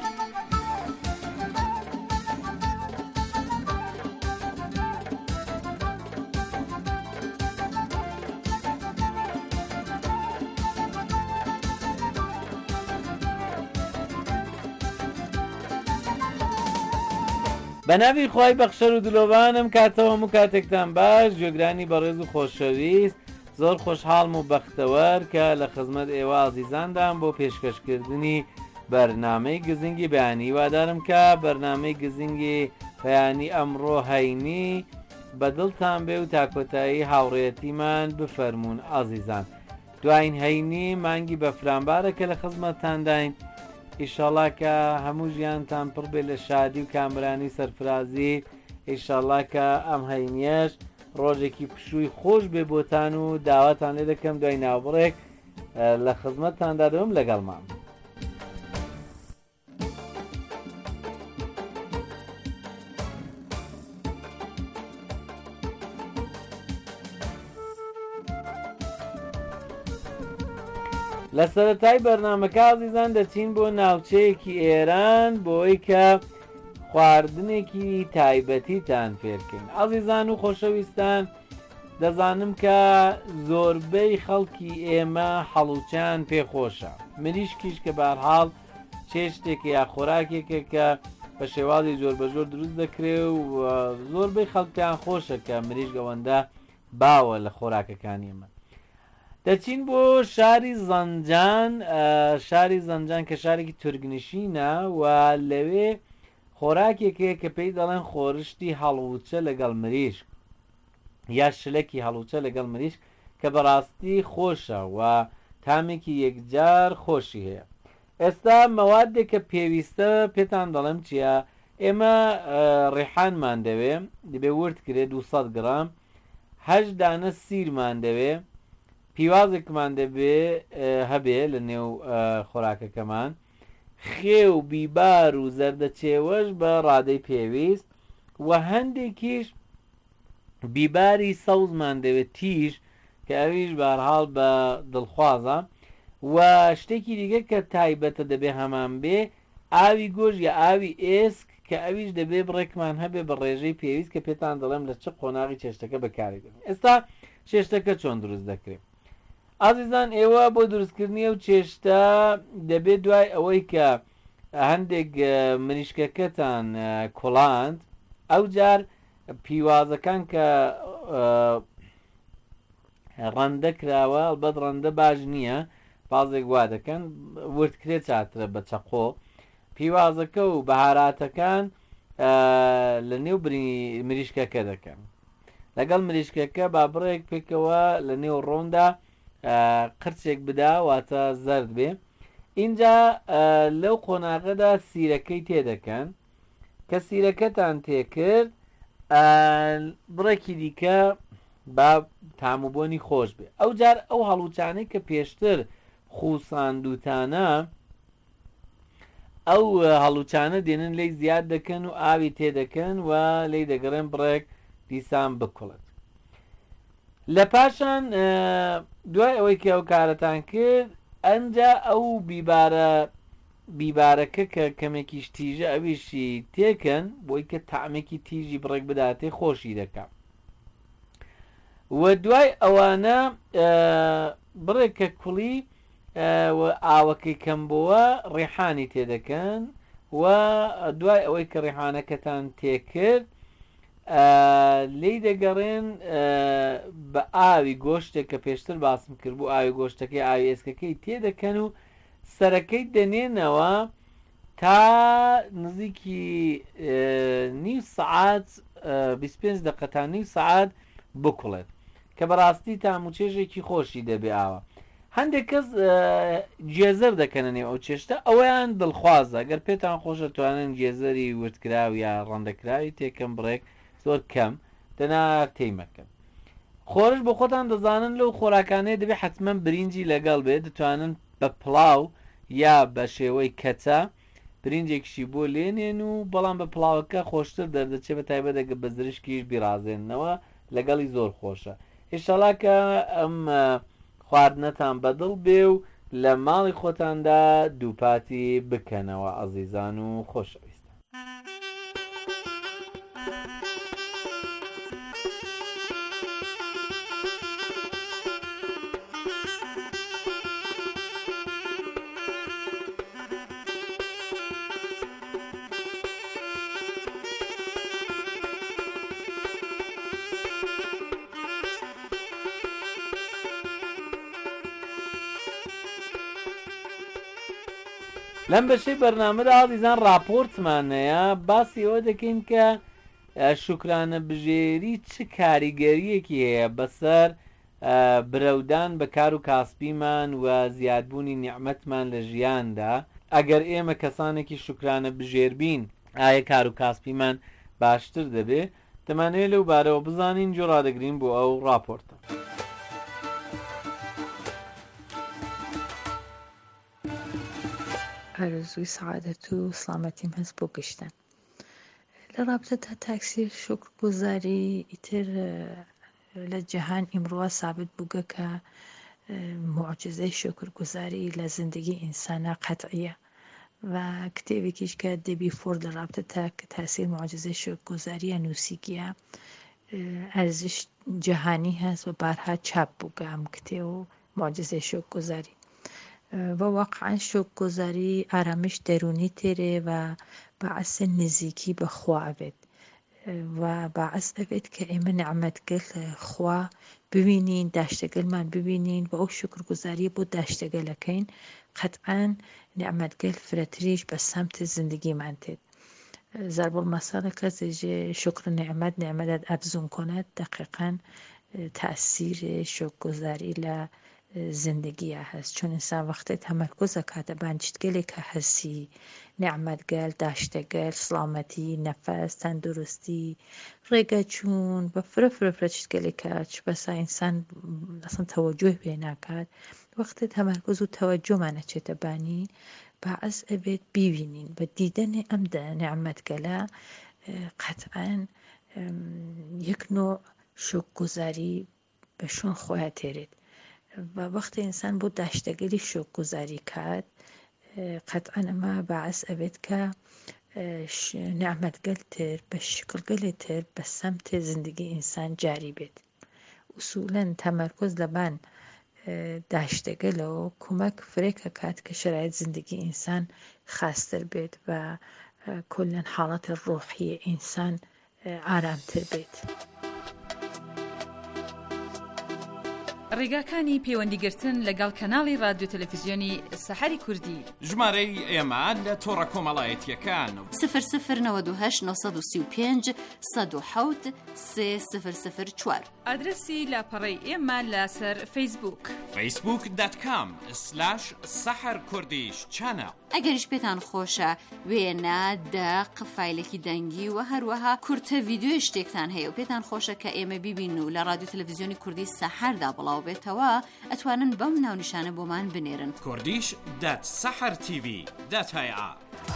بە ناوی خوای بەخشەر و دلۆڤانم کاتەوە هەموو کاتێکتان باش. گوێگرانی بەڕێز و خۆشەویست، زۆر خۆشحاڵم و بەختەوەر کە لە خزمەت ئێوە عەزیزاندان بۆ پێشکەشکردنی بەرنامەی گزنگی بەیانی. وادارم کە بەرنامەی گزنگی بەیانی ئەمڕۆ هەینی بەدڵتان بێ و تاکۆتایی هاوڕێیەتیمان بفەرمونون عەزیزان. دوایین هەینی مانگی بەفرانبارە کە لە خزمەتتانداین. ئیشەڵڵا کە هەموو ژیانتان پڕ بێ لە شادی و کامرانی سەرفرازی. ئیشەڵڵا کە ئەم هەینیەش ڕۆژێکی پشووی خۆش بێ بۆتان و داواتان لێ دەکەم دوای ناوبڕێک لە خزمەتتاندا دەبم لەگەڵمان. لە سەرەتای بەرنامەکە عەزیزان دەچین بۆ ناوچەیەکی ئێران بۆی کە خواردنێکی تایبەتیتان فێرکەین. عەزیزان و خۆشەویستان، دەزانم کە زۆربەی خەڵکی ئێمە هەڵوچیان پێخۆشە. مریشکیش کە بەهەرحاڵ چێشتێک یا خۆراکێکە کە بە شێوازی زۆر بە زۆر دروست دەکرێت و زۆربەی خەڵکیان خۆشە کە مریشک ئەوەندە باوە لە خۆراکەکانی ئێمە. دەچین بۆ شاری زەنجان. شاری زەنجان کە شارێکی تورگنشینە و لەوێ خۆراکێکەیە کە پێی دەڵێن خۆرشتی هەڵوچە لەگەڵ مریشک یا شلەکی هەڵوچە لەگەڵ مریشک کە بەڕاستی خۆشە و تامێکی یەکجار خۆشی هەیە. ئێستا مەوادێک کە پێویستە پێتان دەڵێم چییە؟ ئێمە ڕێحانمان دەوێ دەبێ ورد کرێت دووسەد گرام، هەشت دانە سیرمان دەوێ، پیوازێکمان دەبێ هەبێ لە نێو خۆراکەکەمان، خێو بیبار و زەردەچێوەش بە ڕادەی پێویست و هەندێکیش بیباری سەوزمان دەوێت تیژ کە ئەویش بەهەرحاڵ بە دڵخوازە و شتێکی دیگە کە تایبەتە دەبێ هەمان بێ ئاوی گۆژ یا ئاوی ئێسک کە ئەویش دەبێ بڕێکمان هەبێ بە ڕێژەی پێویست کە پێتان دەڵێم لە چ قۆناغی چێشتەکە بەکارێدەن. ئێستا چێشتەکە چۆن دروست دەکرێت؟ عەزیزان، ئێوە بۆ دروستکردنی ئەو چێشتە دەبێت دوای ئەوەی کە هەندێک مریشکەکەتان کوڵاند ئەو جار پیوازەکان کە ڕەندە کراوە، ئەلبەت ڕەندە باش نییە، پازێک وا دەکەن وردکرێت چاترە بە چەقۆ، پیوازەکە و بەهاراتەکان لە نێو مریشکەکە دەکەن. لەگەڵ مریشکەکە با بڕێک پێکەوە لە نێو ڕۆندا قرچێک بدا واتە زەرد بێ. اینجا لەو قۆناغەدا سیرەکەی تێدەکەن، کە سیرەکەتان تێکرد بڕێکی دیکە با تاموبۆنی خۆش بێ. ئەو جار ئەو هەڵوچانەی کە پێشتر خوساندوتانە ئەو هەڵوچانە دێنن لی زیاد دەکەن و ئاوی تێدەکەن و لی دەگەڕێن بڕێک دیسان بکوڵێت. لە پاشان دوای ئەوەی کە ئەو کارەتان کرد ئەنجا ئەو بیبارە بیبارەکە کە کەمێکیش تیژە ئەویشی تێکەن بۆی کە تەعمێکی تیژی بڕێک بداتێ خۆشی دەکات. و دوای ئەوانە بڕێکە کوڵی ئاوەکەی کەم بووە ڕێحانی تێدەکەن و دوای ئەوەی کە ڕێحانەکەتان تێکرد لی دەگەڕێن بە ئاوی گۆشتێک کە پێشتر باسم کرد بوو ئاوی گۆشتەکەی ئاوی ئێسکەکەی تێدەکەن و سەرەکەی دەنێنەوە تا نزیکی نیو سعات بیست و پێنج دقە تا نیو سعات بکوڵێت کە بەڕاستی تاموچێژێکی خۆشی دەبێ ئاوە. هەندێک کەس جێزەر دەکەنێ ئەو چێشتە ئەویان دڵخوازە گەر پێتان خۆشە توانن جێزەری وردکراوی یا ڕەندەکراوی تێکەم بڕێک زۆر کەم دەنا تێیمەکەن. خۆرش بۆ خۆتان دەزانن لەو خۆراکانەیە دەبێت حتمما برینجی لەگەڵ بێت دەتوانن بە پڵاو یا بە شێوەی کەچە برینجێکشی بۆ لێنێن و بەڵام بە پڵاوەکە خۆشتر دەردەچێت بە تایبەت دەگە بە زرشکیش بیرازێننەوە لەگەڵی زۆر خۆشە. ئێشەڵا کە ئەم خواردنەتان بەدڵ بێ و لە ماڵی خۆتاندا دووپاتی بکەنەوە عەزیزان و خۆشەویستان. لەم بەشەی بەرنامەدا عەزیزان راپۆرتمانەیە باسی ئەوە دەکەین کە شوکرانە بژێری چ کاریگەریەکی هەیە بەسەر برەودان بە کار و کاسبیمان و زیادبوونی نیعمەتمان لە ژیاندا. ئەگەر ئێمە کەسانێکی شوکرانە بژێربین ئایا کار و کاسبیمان باشتر دەبێ؟ دەمانەوێت لەو بارەوە بزانین جۆ ڕادەگرین بۆ ئەو راپۆرتە. ئارزووی سعادەت و سڵامەتیم هەست بۆ گەشتن لە رابطەدا تاکسی شوکرگوزاری ئیتر لە جەهان ئیمڕۆوە سابت بووگە کە معجزەی شوکرگوزاری لە زندگی ئینسانە قەتعیە و کتێبێکیش کە دەبی فۆرد لە رابطەدا کە تاسیر معجزەی شوکرگوزاریە نووسیگیە ئەرزش جەهانی هەست و بارها چاپ بووگە ئەم کتێ و معجزەی شوکرگوزاری و واقعا شوکرگوزاری ئارامش دەرونی تێرێ و باعث نزیکی بە خوا ئەبێت و باعث ئەبێت کە ئێمە نعمەتگەل خوا ببینین داشتەگەلمان ببینین و ئەو شوکرگوزاری بۆ داشتەگەلەکەین قەتعاً نعمەتگەل فرەتریش بە سەمت زندگیمان تێت. ضرب المثل کەسێژێ شکر نعمت نعمەت ئەبزون کۆنێت دقیقاً تأثیر شوکرگوزاری لە زندگیە هەست چون ئینسان وەختێ تەمەرکۆز ئەکاتە بانجتگەلێکە هەسی نعمەتگەل داشتەگەل سڵامەتی نەفەس تەندروستی ڕێگە چوون بە فرە فرە فرە شتگەلێکە چ بەسا ئینسان ئەسڵ تەوەجۆی پێ ناکات وەختێ تەمەرکۆز و تەوەجۆمان ئەچێتە بانی باعث ئەبێت بیبینین بە دیدەنێ ئەم نعمەتگەلە قەتعاً یەک نوع شوکرگوزاری بە شوێن خۆیان تێرێت و وەختی ئینسان بۆ داشتەگەلی شوکرگوزاری کات قەتعاً ئەمە باعث ئەبێت کە نعمەتگەل تر بە شکلگەلی تر بە سەمت زندگی ئینسان جاری بێت. ئوسولاً تەمەرکۆز لەبان داشتەگەلەوە کۆمەک فرێکە کات کە شەرایەت زندگی ئینسان خاستر بێت و کۆلەن حاڵەتی ڕۆحی ئینسان ئارامتر بێت. ڕێگاکانی پەیوەندیگرتن لەگەڵ کەناڵی رادیۆ تەلەڤیزیۆنی سەحەری کوردی ژمارەی ئێمە لە تۆڕە کۆمەڵایەتیەکان صفر صفر نود و هەشت نۆ سەد و سی و پێنج سەد و حەوت سێ صفر صفر چوار ئادرسی لاپەڕەی ئێمە لەسەر فەیسبووک فەیسبووک دات کام سلاش سەحەر کوردیش چانە ئەگەریش پێتان خۆشە وێنە دەق فایلێکی دەنگی و هەروەها کورتە ڤیدیۆ شتێکتان هەیە و پێتان خۆشە کە ئێمە بیبین و لە رادیۆ تەلەڤیزیۆنی کوردی سەحەردا بڵاو بێتەوە ئەتوانن بەم ناونیشانە بۆمان بنێرن کوردیش دات سەحەر تیڤی داتایە.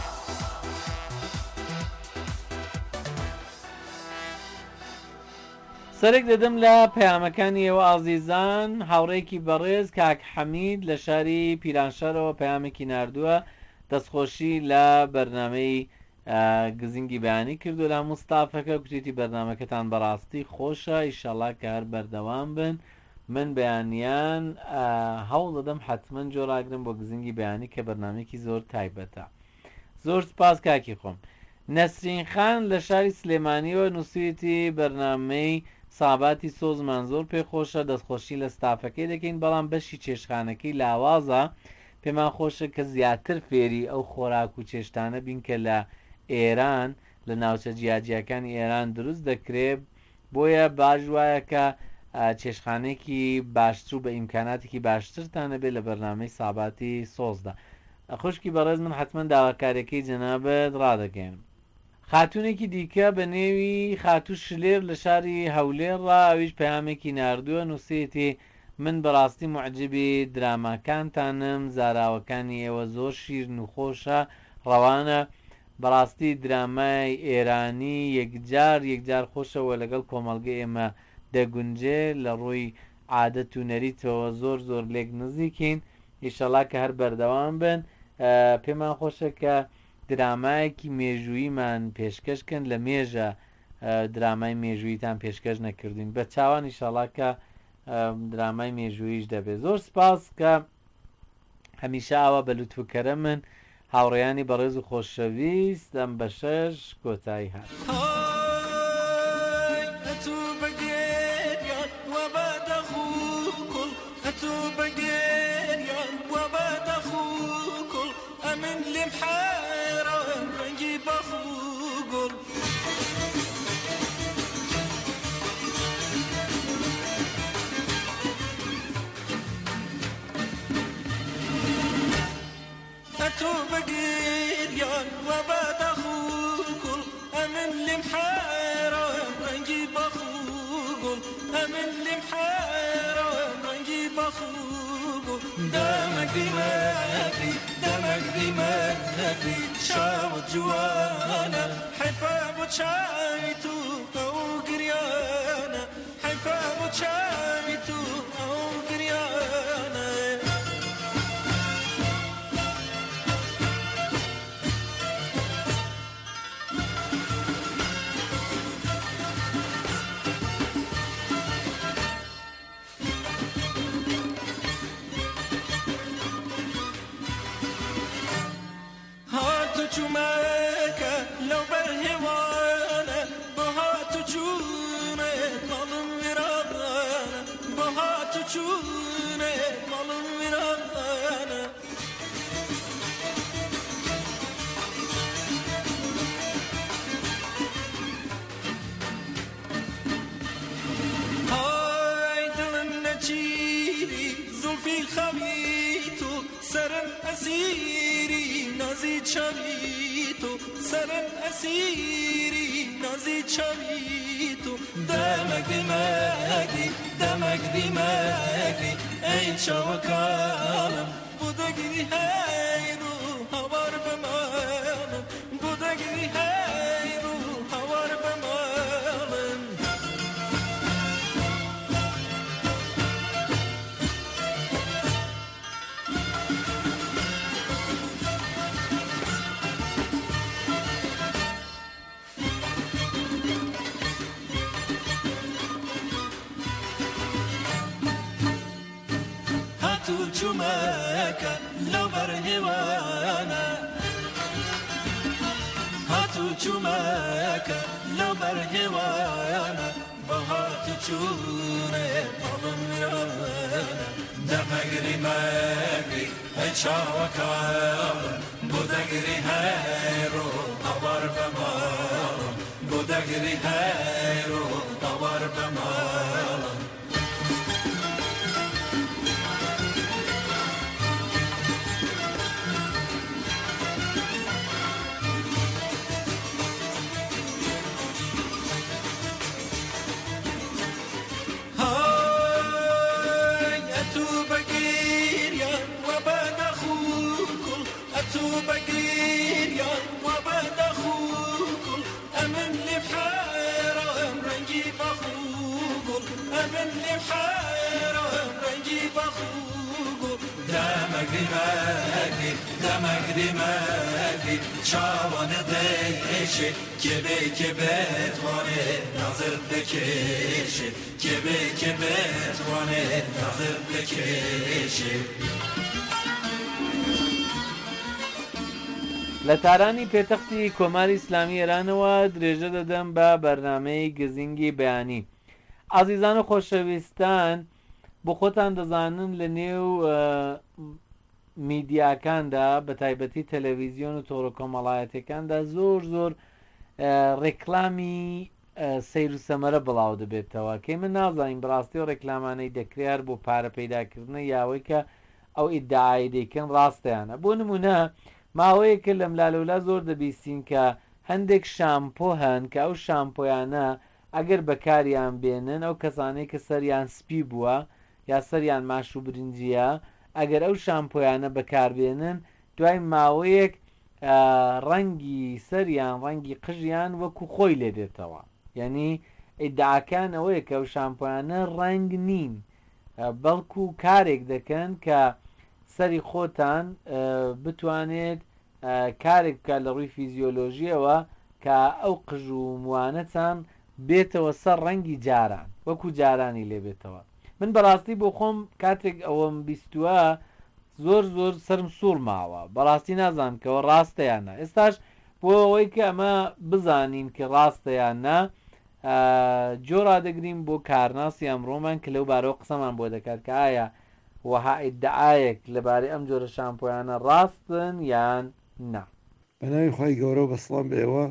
سەرێک دەدەم لە پەیامەکانی ئێوە ئازیزان. هاوڕێکی بەڕێز کاک حەمید لە شاری پیرانشارەوە پەیامێکی ناردووە دەستخۆشی لە بەرنامەی گزینگی بەیانی کردو لە مستافەکە گوتێتی بەرنامەکەتان بەڕاستی خۆشە ئیشەڵا کە هەر بەردەوام بن. من بەیانیان هەوڵ دەدەم حتمما جۆراگرم بۆ گزینگی بەیانی کە بەرنامێکی زۆر تایبەتە. زۆر سپاس کاکی خۆم. نەسرین خان لە شاری سلێمانیەوە نووسیتی بەرنامەی ساباتی سۆزمان زۆر پێخۆشە دەستخۆشی لە ستافەکەی دەکەین بەڵام بەشی چێشخانەکەی لاوازە پێمان خۆشە کە زیاتر فێری ئەو خۆراک و چێشتانە بین کە لە ئێران لە ناوچە جیاجیەکانی ئێران دروست دەکرێت بۆیە باش وایە کە چێشخانێکی باشتر و بە ئیمکاناتێکی باشترتانە بێت لە بەرنامەی ساباتی سۆزدا. خوشکی بەڕێز من حتمما داواکارێکی جەنابەت ڕادەگەێنم. خاتونێکی دیکە بە نێوی خاتوو شلێر لە شاری هەولێرڕا ئەویش پەیامێکی ناردووە نووسێتی من بەڕاستی معجبی دراماکانتانم زاراوەکانی ئێوە زۆر شیرن و خۆشە ڕەوانە بەڕاستی درامای ئێرانی یەکجار یەکجار خۆشەوە لەگەڵ کۆمەڵگە ئێمە دەگونجێ لە ڕووی عادەت و نەریتەوە زۆر زۆر لێک نزیکین ئیشەڵا کە هەر بەردەوام بن. پێمان خۆشە کە درامایەکی مێژوویمان پێشکەشکن لە مێژە درامای مێژوویتان پێشکەش نەکردین بە چاوان ئیشەڵا کە درامای مێژوویش دەبێت. زۆر سپاس کە هەمیشە ئاوە بە لوتفکەرە من هاوڕێیانی بەڕێز و خۆشەویست ئەم بە شەش کۆتایی هات. تو بقير يا وبعد أخوكم أمن لي محيران رنجي بخوكم أمن لي محيران رنجي بخوكم دمك دماغي دمك دماغي شاوت جوانا حفاب وشايتو أو قريانا حفاب وشايتو أو قريانا چومک لو برهوانه بهات چونه مالم ویرانه بهات چونه مالم ویرانه های دلم نچیری زلفی خمیتو سرم اسیری نازی چاوی تو سرم اسیری نازی چاوی تو دمک دیمگی دمک دیمگی ای چاوکالم بودگی هی رو هوار بمالم بودگی هی رو هوار بمالم هاتو چومک لو برهوانا هاتو چومک لو برهوانا بهاتو چونه مالم ویرانا دمگری مگری ای چاوکالم بودگری هیرو هوار بمالم بودگری هیرو هوار بمالم دمگریمگی دمگریمگی چاوان دیشه که به که بتوانه نظر بکشه که به که بتوانه نظر بکشه. لە تارانی پێتەختی کۆماری ئیسلامی ئێرانەوە درێژە دەدەم بە بەرنامەی گزینگی بەیانی. عەزیزان و خۆشەویستان، بۆ خۆتان دەزانن لە نێو میدیاکاندا بە تایبەتی تەلەڤیزیۆن و تۆڕە کۆمەڵایەتەکاندا زۆر زۆر ڕێکلامی سەیر و سەمەرە بڵاو دەبێتەوە کەی من نازانین بەڕاستی و ڕێکلامانەی دەکرێت بۆ پارە پەیداکردنە یاوەی کە ئەو ئیدعای دەیکەن ڕاستەیانە. بۆ نمونە ماوەیەکە لە ملالەولا زۆر دەبیستین کە هەندێک شامپۆ هەن کە ئەو شامپۆیانە ئەگەر بەکاریان بێنن ئەو کەسانەی کە سەریان سپی بووە یا سەریان ماش و برنجیە ئەگەر ئەو شامپۆیانە بەکاربێنن دوای ماوەیەک ڕەنگی سەریان ڕەنگی قژیان وەکو خۆی لێ دێتەوە. یعنی ئیدعاکان ئەوەیە کە ئەو شامپۆیانە ڕەنگ نین بەڵکو کارێک دەکەن کە سەری خۆتان بتوانێت کارێک بکە لە ڕووی فیزیۆلۆژیەوە کە ئەو قژ و موانەتان بێتەوە سەر ڕەنگی جاران وەکو جارانی لێ بێتەوە. من بەڕاستی بۆ خۆم کاتێک ئەوەم بیستووە زۆر زۆر سرم سوور ماوە، بەڕاستی نازانم کەەوە ڕاستەیانە. ئێستاش بۆ ئەوەی کە ئەمە بزانین کە ڕاستەیانە جۆڕادەگرین بۆ کارناسی ئەمڕۆمان کە لەو بارەوە قسەمان بۆ دەکات کە ئایا وەها ئیدعایەک لەبارەی ئەم جۆرە شامپۆیانە ڕاستن یان نا. بەناوی خی گەورە و بەسڵام بێەوە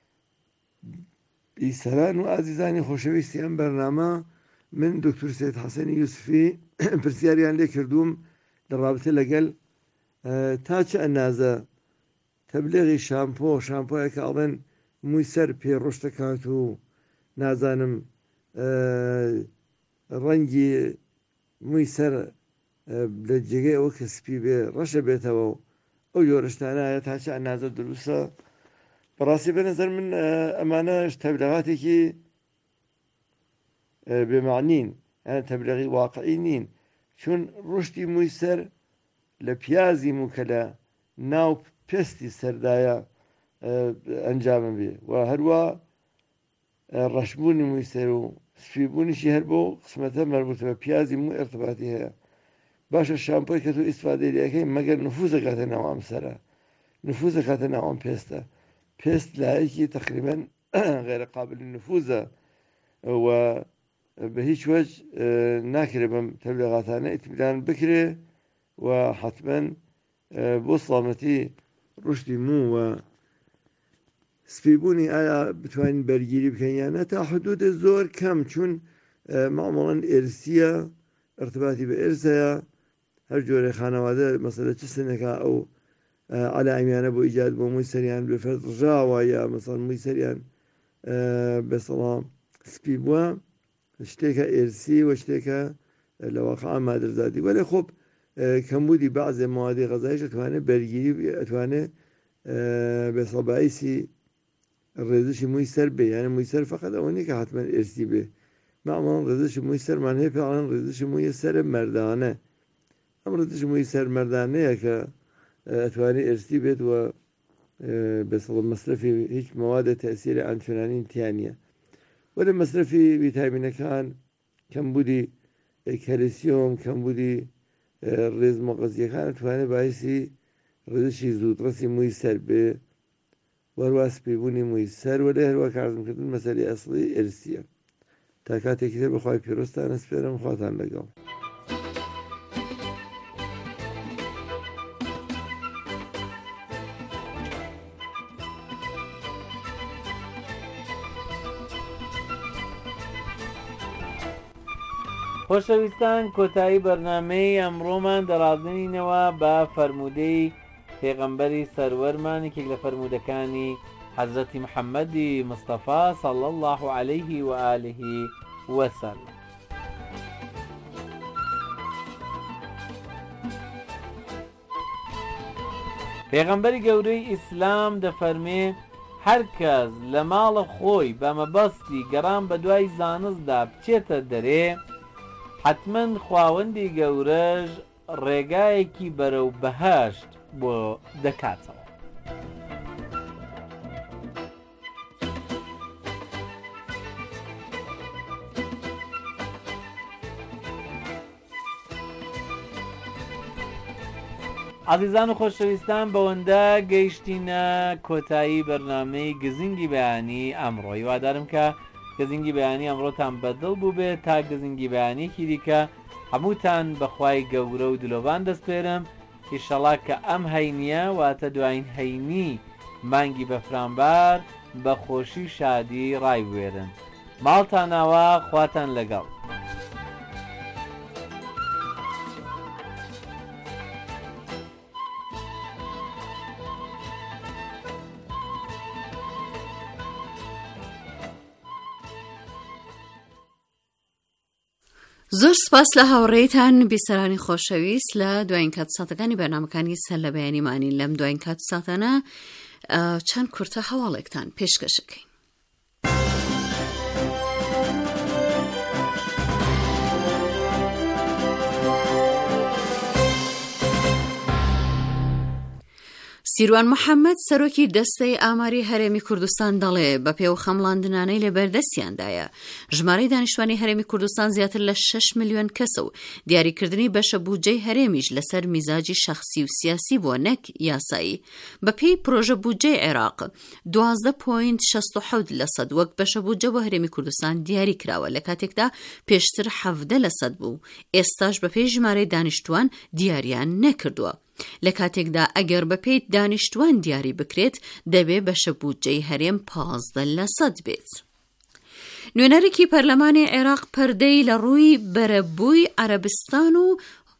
بیسەران و ئازیزانی خۆشەویستی ئەم بەرنامە من دکتۆر سید حەسەنی یوسفی پرسیاریان لێ کردووم لە ڕابطە لەگەل تا چه ئەندازە تەبلیغی شامپۆ شامپۆیەکە ئەڵێن مووی سەر پێ ڕۆشت دەکات و نازانم ڕەنگی مووی سەر لە جێگەی ئەوە کە سپی بێ ڕەشە بێتەوە و ئەو جۆرەشتانایە تا چه ئەندازە دروستە. بەڕاستی بەنەزەر من ئەمانەش تەبلیغاتێکی بێمعنین یان تەبلیغی واقعی نین، چون ڕشتی مووی سەر لە پیازی موکە لە ناو پێستی سەردایە ئەنجامە بێ و هەروە ڕەشبوونی مووی سەر و سپیبوونیشی هەر بۆ قسمەتە مربوطە بە پیازی مو ارتباطی هەیە. باشە شامپۆی کە تۆ ئیسفادەی لەکەی مەگەر نفوزە کاتە ناوام سەرە نفوزە کاتە ناوام پێستە پێست لایەکی تقریبەن غێرە قابل نفوزە و بە هیچ وەج ناکرێ بەم تەبلیغاتانە ئیتمران بکرێ و حتمەن بۆ سڵامەتی ڕشتی مو و سپیبوونی ئایا بتوانین بەرگیری بکەین یانە تا حدودە زۆر کەم، چون مامەڵەن ئێرسیە ارتباطی بە ئێرسەیە هەر جۆرە خانەوادە مەسەلە چ سنەکە ئەو عەلایمیانە بۆ ئیجاد بۆ مووی سەریان بێفەرد ڕژاوە یا مەسەڵەن مووی سەریان بەسەڵام سپی بووە شتێکە ئێرسی و شتێکە لە واقعا مادرزاتی وەلێ خۆب کەمبودی بەعزێ موادی غەزاییش ئەتوانێت بەرگیری ئەتوانێت بەسەڵ بەعیسی ڕێزشی مووی سەر بێ یانە مووی سەر فەقەت ئەوە نیە کە حتمەن ئێرسی بێ. مامەڵەن ڕێزشی مووی سەرمان هەیە پێڵەن ڕێزشی موویە سەرە مەردانە، ئەم ڕێزشی مووی سەر مەردانەیە کە ئەتوانێت ئێرسی بێت و بەسەڵ مەصرفی هیچ مەوادە تەسیرە ئەنچۆنانی تیانە. وەرە مەصرفی ڤیتامینەکان کەمبودی کەلسیۆم کەمبودی ڕێز مەغەزیەکان ئەتوانێت باعیسی ڕێزشی زوودڕەسی مووی سەر بێ وەروە سپیبوونی مووی سەر وەلێ هەروە کارزمکردن مەسەلەی ئەسڵی ئێرسیە. تا کاتێکی تر بەخوای پیرۆستان ئەسپێرم خواتان لەگەڵ. خۆشەویستان، کۆتایی بەرنامەی ئەمڕۆمان دەڕازنینەوە بە فەرموودەی پێغەمبەری سەروەرمانێکێک لە فەرموودەکانی حەزرەتی محەممەدی مستەفا صلی الله عليه و آله وسلم. پێغەمبەری گەورەی ئیسلام دەفەرمێ هەر کەس لە ماڵە خۆی بە مەبەستی گەڕان بە دوای زانستدا بچێتە دەرێ حتمەن خواوەندی گەورەش ڕێگایەکی بەرەو بەهاشت بۆ دەکاتەوە. عزیزان و خۆشەویستان بەوەندە گەیشتینە کۆتایی بەرنامەی گزینگی بەیانی ئەمڕۆ. هیوادارم کە گزینگی بەیانی ئەمڕۆتان بەدڵ بوو بێت تا گزینگی بەیانێکی دیکە هەمووتان بەخوای گەورە و دلۆبان دەستپێرم. ئیشەڵا کە ئەم هەینیە واتە دوایین هەینی مانگی بەفرامبار بە خۆشی شادی ڕایوێرن. ماڵتان ناوە، خواتان لەگەڵ. زۆر سپاس لە هاوڕێیتان بیسەرانی خۆشەویست لە دوایین کات ساتەکانی بەرنامەکانی سەر لە بەیانیمانی. لەم دوایین کات ساتانە چەند کورتە هەواڵێکتان پێشکەشەکەین. سیروان محەممەد سەرۆکی دەستەی ئاماری هەرێمی کوردستان دەڵێ بە پێو خەمڵاندنانەی لە بەردەستیاندایە ژمارەی دانیشتوانی هەرێمی کوردستان زیاتر لە شەش میلیۆن کەسە و دیاریکردنی بەشە بودجەی هەرێمیش لەسەر میزاجی شەخسی و سیاسی بۆ نەک یاسایی. بەپێی پرۆژە بودجەی عێراق دوازدە پۆینت شەست و حەوت لە سەد وەک بەشە بودجە بۆ هەرێمی کوردستان دیاری کراوە، لە کاتێکدا پێشتر حەڤدە لە سەد بوو. ئێستاش بەپێی ژمارەی دانیشتوان دیاریان نەکردووە، لە کاتێکدا ئەگەر بەپێی دانیشتوان دیاری بکرێت دەبێ بەشە بودجەی هەرێم پازدە لە سەد بێت. نوێنەرێکی پەرلەمانی عێراق پەردەی لە ڕووی بەرەبووی عەرەبستان و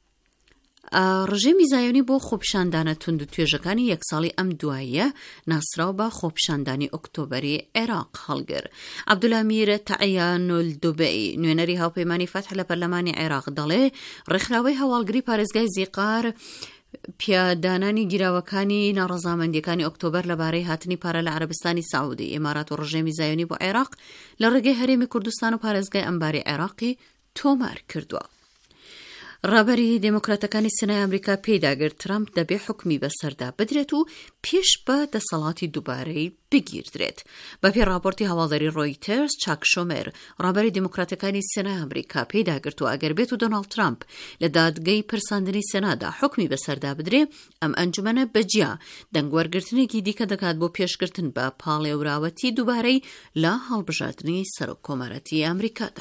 ڕژێمی زایۆنی بۆ خۆپیشاندانە تونند و توێژەکانی یەک ساڵی ئەم دواییە ناسراو بە خۆپیشاندانی ئۆکتۆبەری عێراق هەڵگر. عەبدولامیر تەعیانولدوبەی نوێنەری هاوپەیمانی فەتح لە پەرلەمانی عێراق دەڵێ ڕێکخراوەی هەواڵگری پارێزگای زیقار پیادانانی گیراوەکانی ناڕەزامەندیەکانی ئۆکتۆبەر لەبارەی هاتنی پارە لە عەرەبستانی سعودی، ئێمارات و ڕژێمی زایۆنی بۆ عێراق لە ڕێگەی هەرێمی کوردستان و پارێزگای ئەمباری عێراقی تۆمار کردووە. ڕابەری دموکراتەکانی سنای ئەمریکا پێداگرت ترامپ دەبێ حکمی بەسەردا بدرێت و پێش بە دەسەڵاتی دووبارەی بگیردرێت. بەپێی راپۆرتی هەواڵدەری ڕۆیترز، چاک شۆمێر ڕابەری دموکراتەکانی سنای ئەمریکا پێداگرت و ئەگەر بێت و دۆناڵد ترامپ لە دادگەی پرساندنی سەنادا حکمی بەسەردا بدرێ، ئەم ئەنجومەنە بەجیا دەنگوەرگرتنێکی دیکە دەکات بۆ پێشگرتن بە پاڵێوراوەتی دووبارەی لە هەڵبژاردننی سەرۆک کۆمەرەتی ئەمریکادا.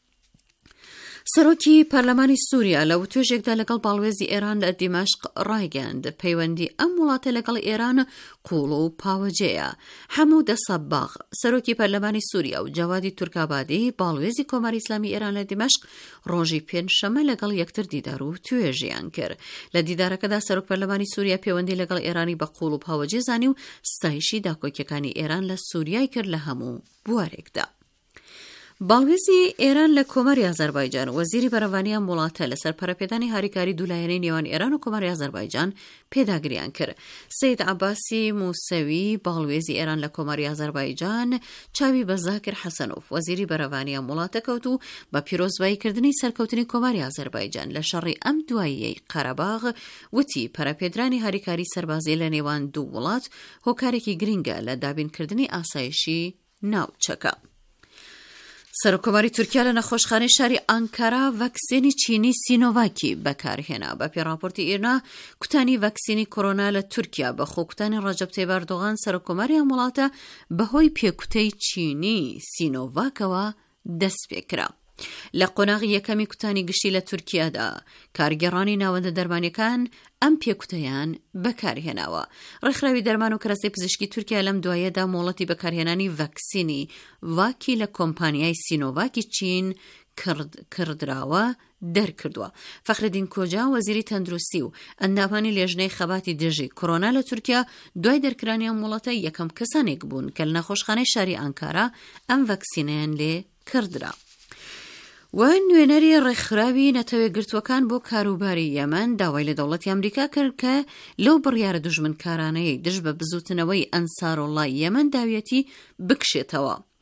سەرۆکی پەرلەمانی سووریا لە وتوێژێکدا لەگەڵ باڵوێزی ئێران لە دیمەشق ڕایگەاند پەیوەندی ئەم وڵاتە لەگەڵ ئێران قوڵ و پاوەجەیە. حەموود سەباغ سەرۆکی پەرلەمانی سووریا و جەوادی تورکابادی باڵوێزی کۆماری ئیسلامی ئێران لە دیمەشق ڕۆژی پێنجشەمە لەگەڵ یەکتر دیدار و توێژیان کرد. لە دیدارەکەدا سەرۆک پەرلەمانی سووریا پەیوەندی لەگەڵ ئێرانی بە قوڵ و پاوەجێ زانی و ستایشی داکۆکیەکانی ئێران لە سووریای کرد لە هەموو بوارێکدا. باڵوێزی ئێران لە کۆماری ئازەربایجان وەزیری بەرەوانیان وڵاتە لەسەر پەرەپێدانی هاریکاری دوولایەنەی نێوان ئێران و کۆماری ئازەربایجان پێداگریان کرد. سید عەباسی موسەوی باڵوێزی ئێران لە کۆماری ئازەربایجان چاوی بە زاکر حەسەنۆف وەزیری بەرەوانیان وڵاتە کەوت و بە پیرۆزباییکردنی سەرکەوتنی کۆماری ئازەربایجان لە شەڕی ئەم دواییەی قەرەباغ وتی پەرەپێدرانی هاریکاری سەربازی لە نێوان دوو وڵات هۆکارێکی گرنگە لە دابینکردنی ئاسایشی ناوچەکە. سەرۆکۆماری تورکیا لە نەخۆشخانەی شاری ئانکارا ڤاکسینی چینی سینۆڤاکی بەکارهێنا. بە پێی راپۆرتی ئێرنا کوتانی ڤاکسینی کۆرۆنا لە تورکیا بە خۆکوتانی ڕەجەب تەیب ئەردۆغان سەرۆکۆماری ئەم وڵاتە بەهۆی پێکوتەی چینی سینۆڤاکەوە دەست پێکرا. لە قۆناغی یەکەمی کوتانی گشتی لە تورکیادا کارگەڕانی ناوەندە دەرمانیەکان ئەم پێکوتەیان بەکارهێناوە. ڕێکخراوی دەرمان و کەرەسەی پزیشکی تورکیا لەم دوایەدا مۆڵەتی بەکارهێنانی ڤاکسینی ڤاکی لە کۆمپانیای سینۆڤاکی چین کردراوە دەرکردووە. فەخرەدین کۆجا وەزیری تەندروستی و ئەندامانی لێژنەی خەباتی دژی کۆرۆنا لە تورکیا دوای دەرکرانی ئەم وڵاتە یەکەم کەسانێک بوون کە لە نەخۆشخانەی شاری ئەنکارا ئەم ڤاکسینەیان لێ کردرا. و نوێنەری ڕێکخراوی نەتەوەیەگرتووەکان بۆ کاروباری یەمەن داوای لە دەوڵەتی ئەمریکا کرد کە لەو بڕیارە دوژمنکارانەیەی دژ بە بزوتنەوەی ئەنسارۆڵای یەمەن داویەتی بکشێتەوە.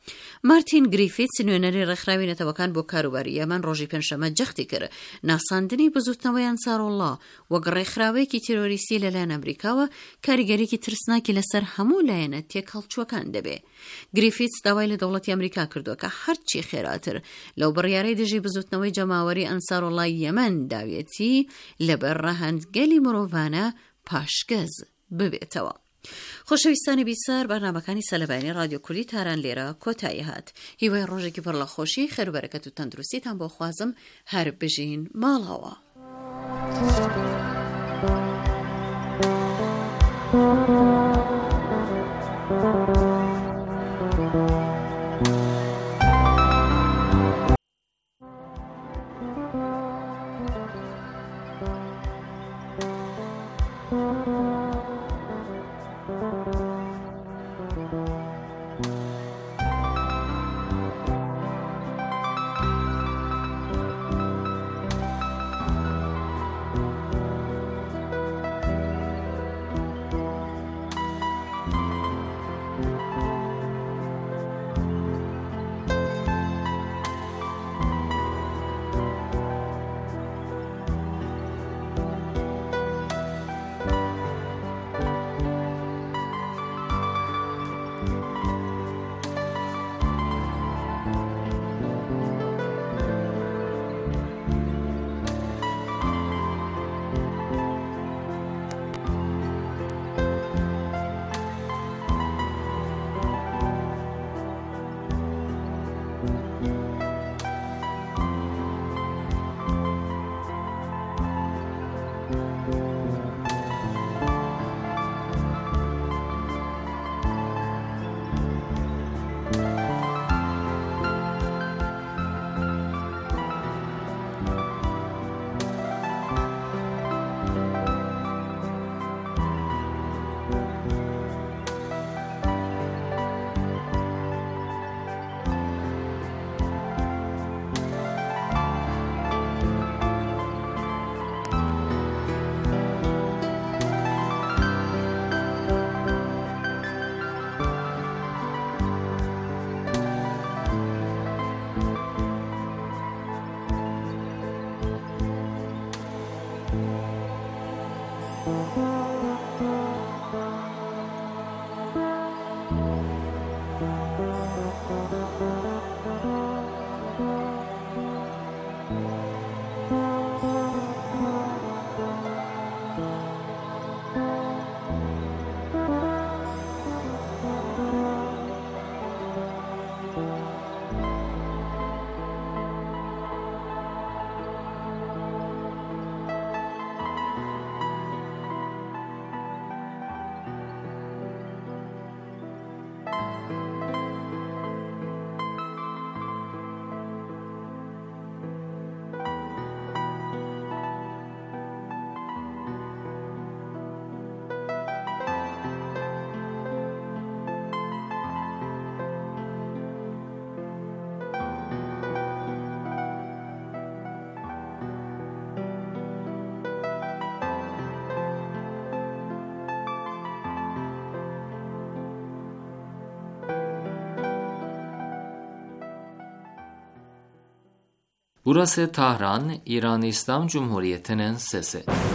مارتین گریفیتس نوێنەری ڕێکخراوی نەتەوەکان بۆ کاروباری یەمەن ڕۆژی پێنجشەممە جەختی کرد ناساندنی بزوتنەوەی ئەنساڕوڵڵا وەک ڕێکخراوەیەکی تیرۆریستی لەلایەن ئەمریکاوە کاریگەریەکی ترسناکی لەسەر هەموو لایەنە تێکەڵچووەکان دەبێ. گریفیتس داوای لە دەوڵەتی ئەمریکا کردووە کە هەرچی خێراتر لەو بڕیارەی دژی بزوتنەوەی جەماوەری ئەنساڕوڵڵای یەمەن داوێتی لەبەر ڕەهەندگەلی مرۆڤانە پاشگەز ببێتەوە. خۆشەویستانی بیسەر بەرنامەکانی سەلەبانی رادیۆ کوردی تاران لێرە کۆتایی هات. هیوای ڕۆژێکی پڕ لە خۆشی خێربەرەکەت و تەندروستیتان بۆ خوازم هەر بژین ماڵەوە. Burası Tahran, İran İslam Cumhuriyeti'nin sesi.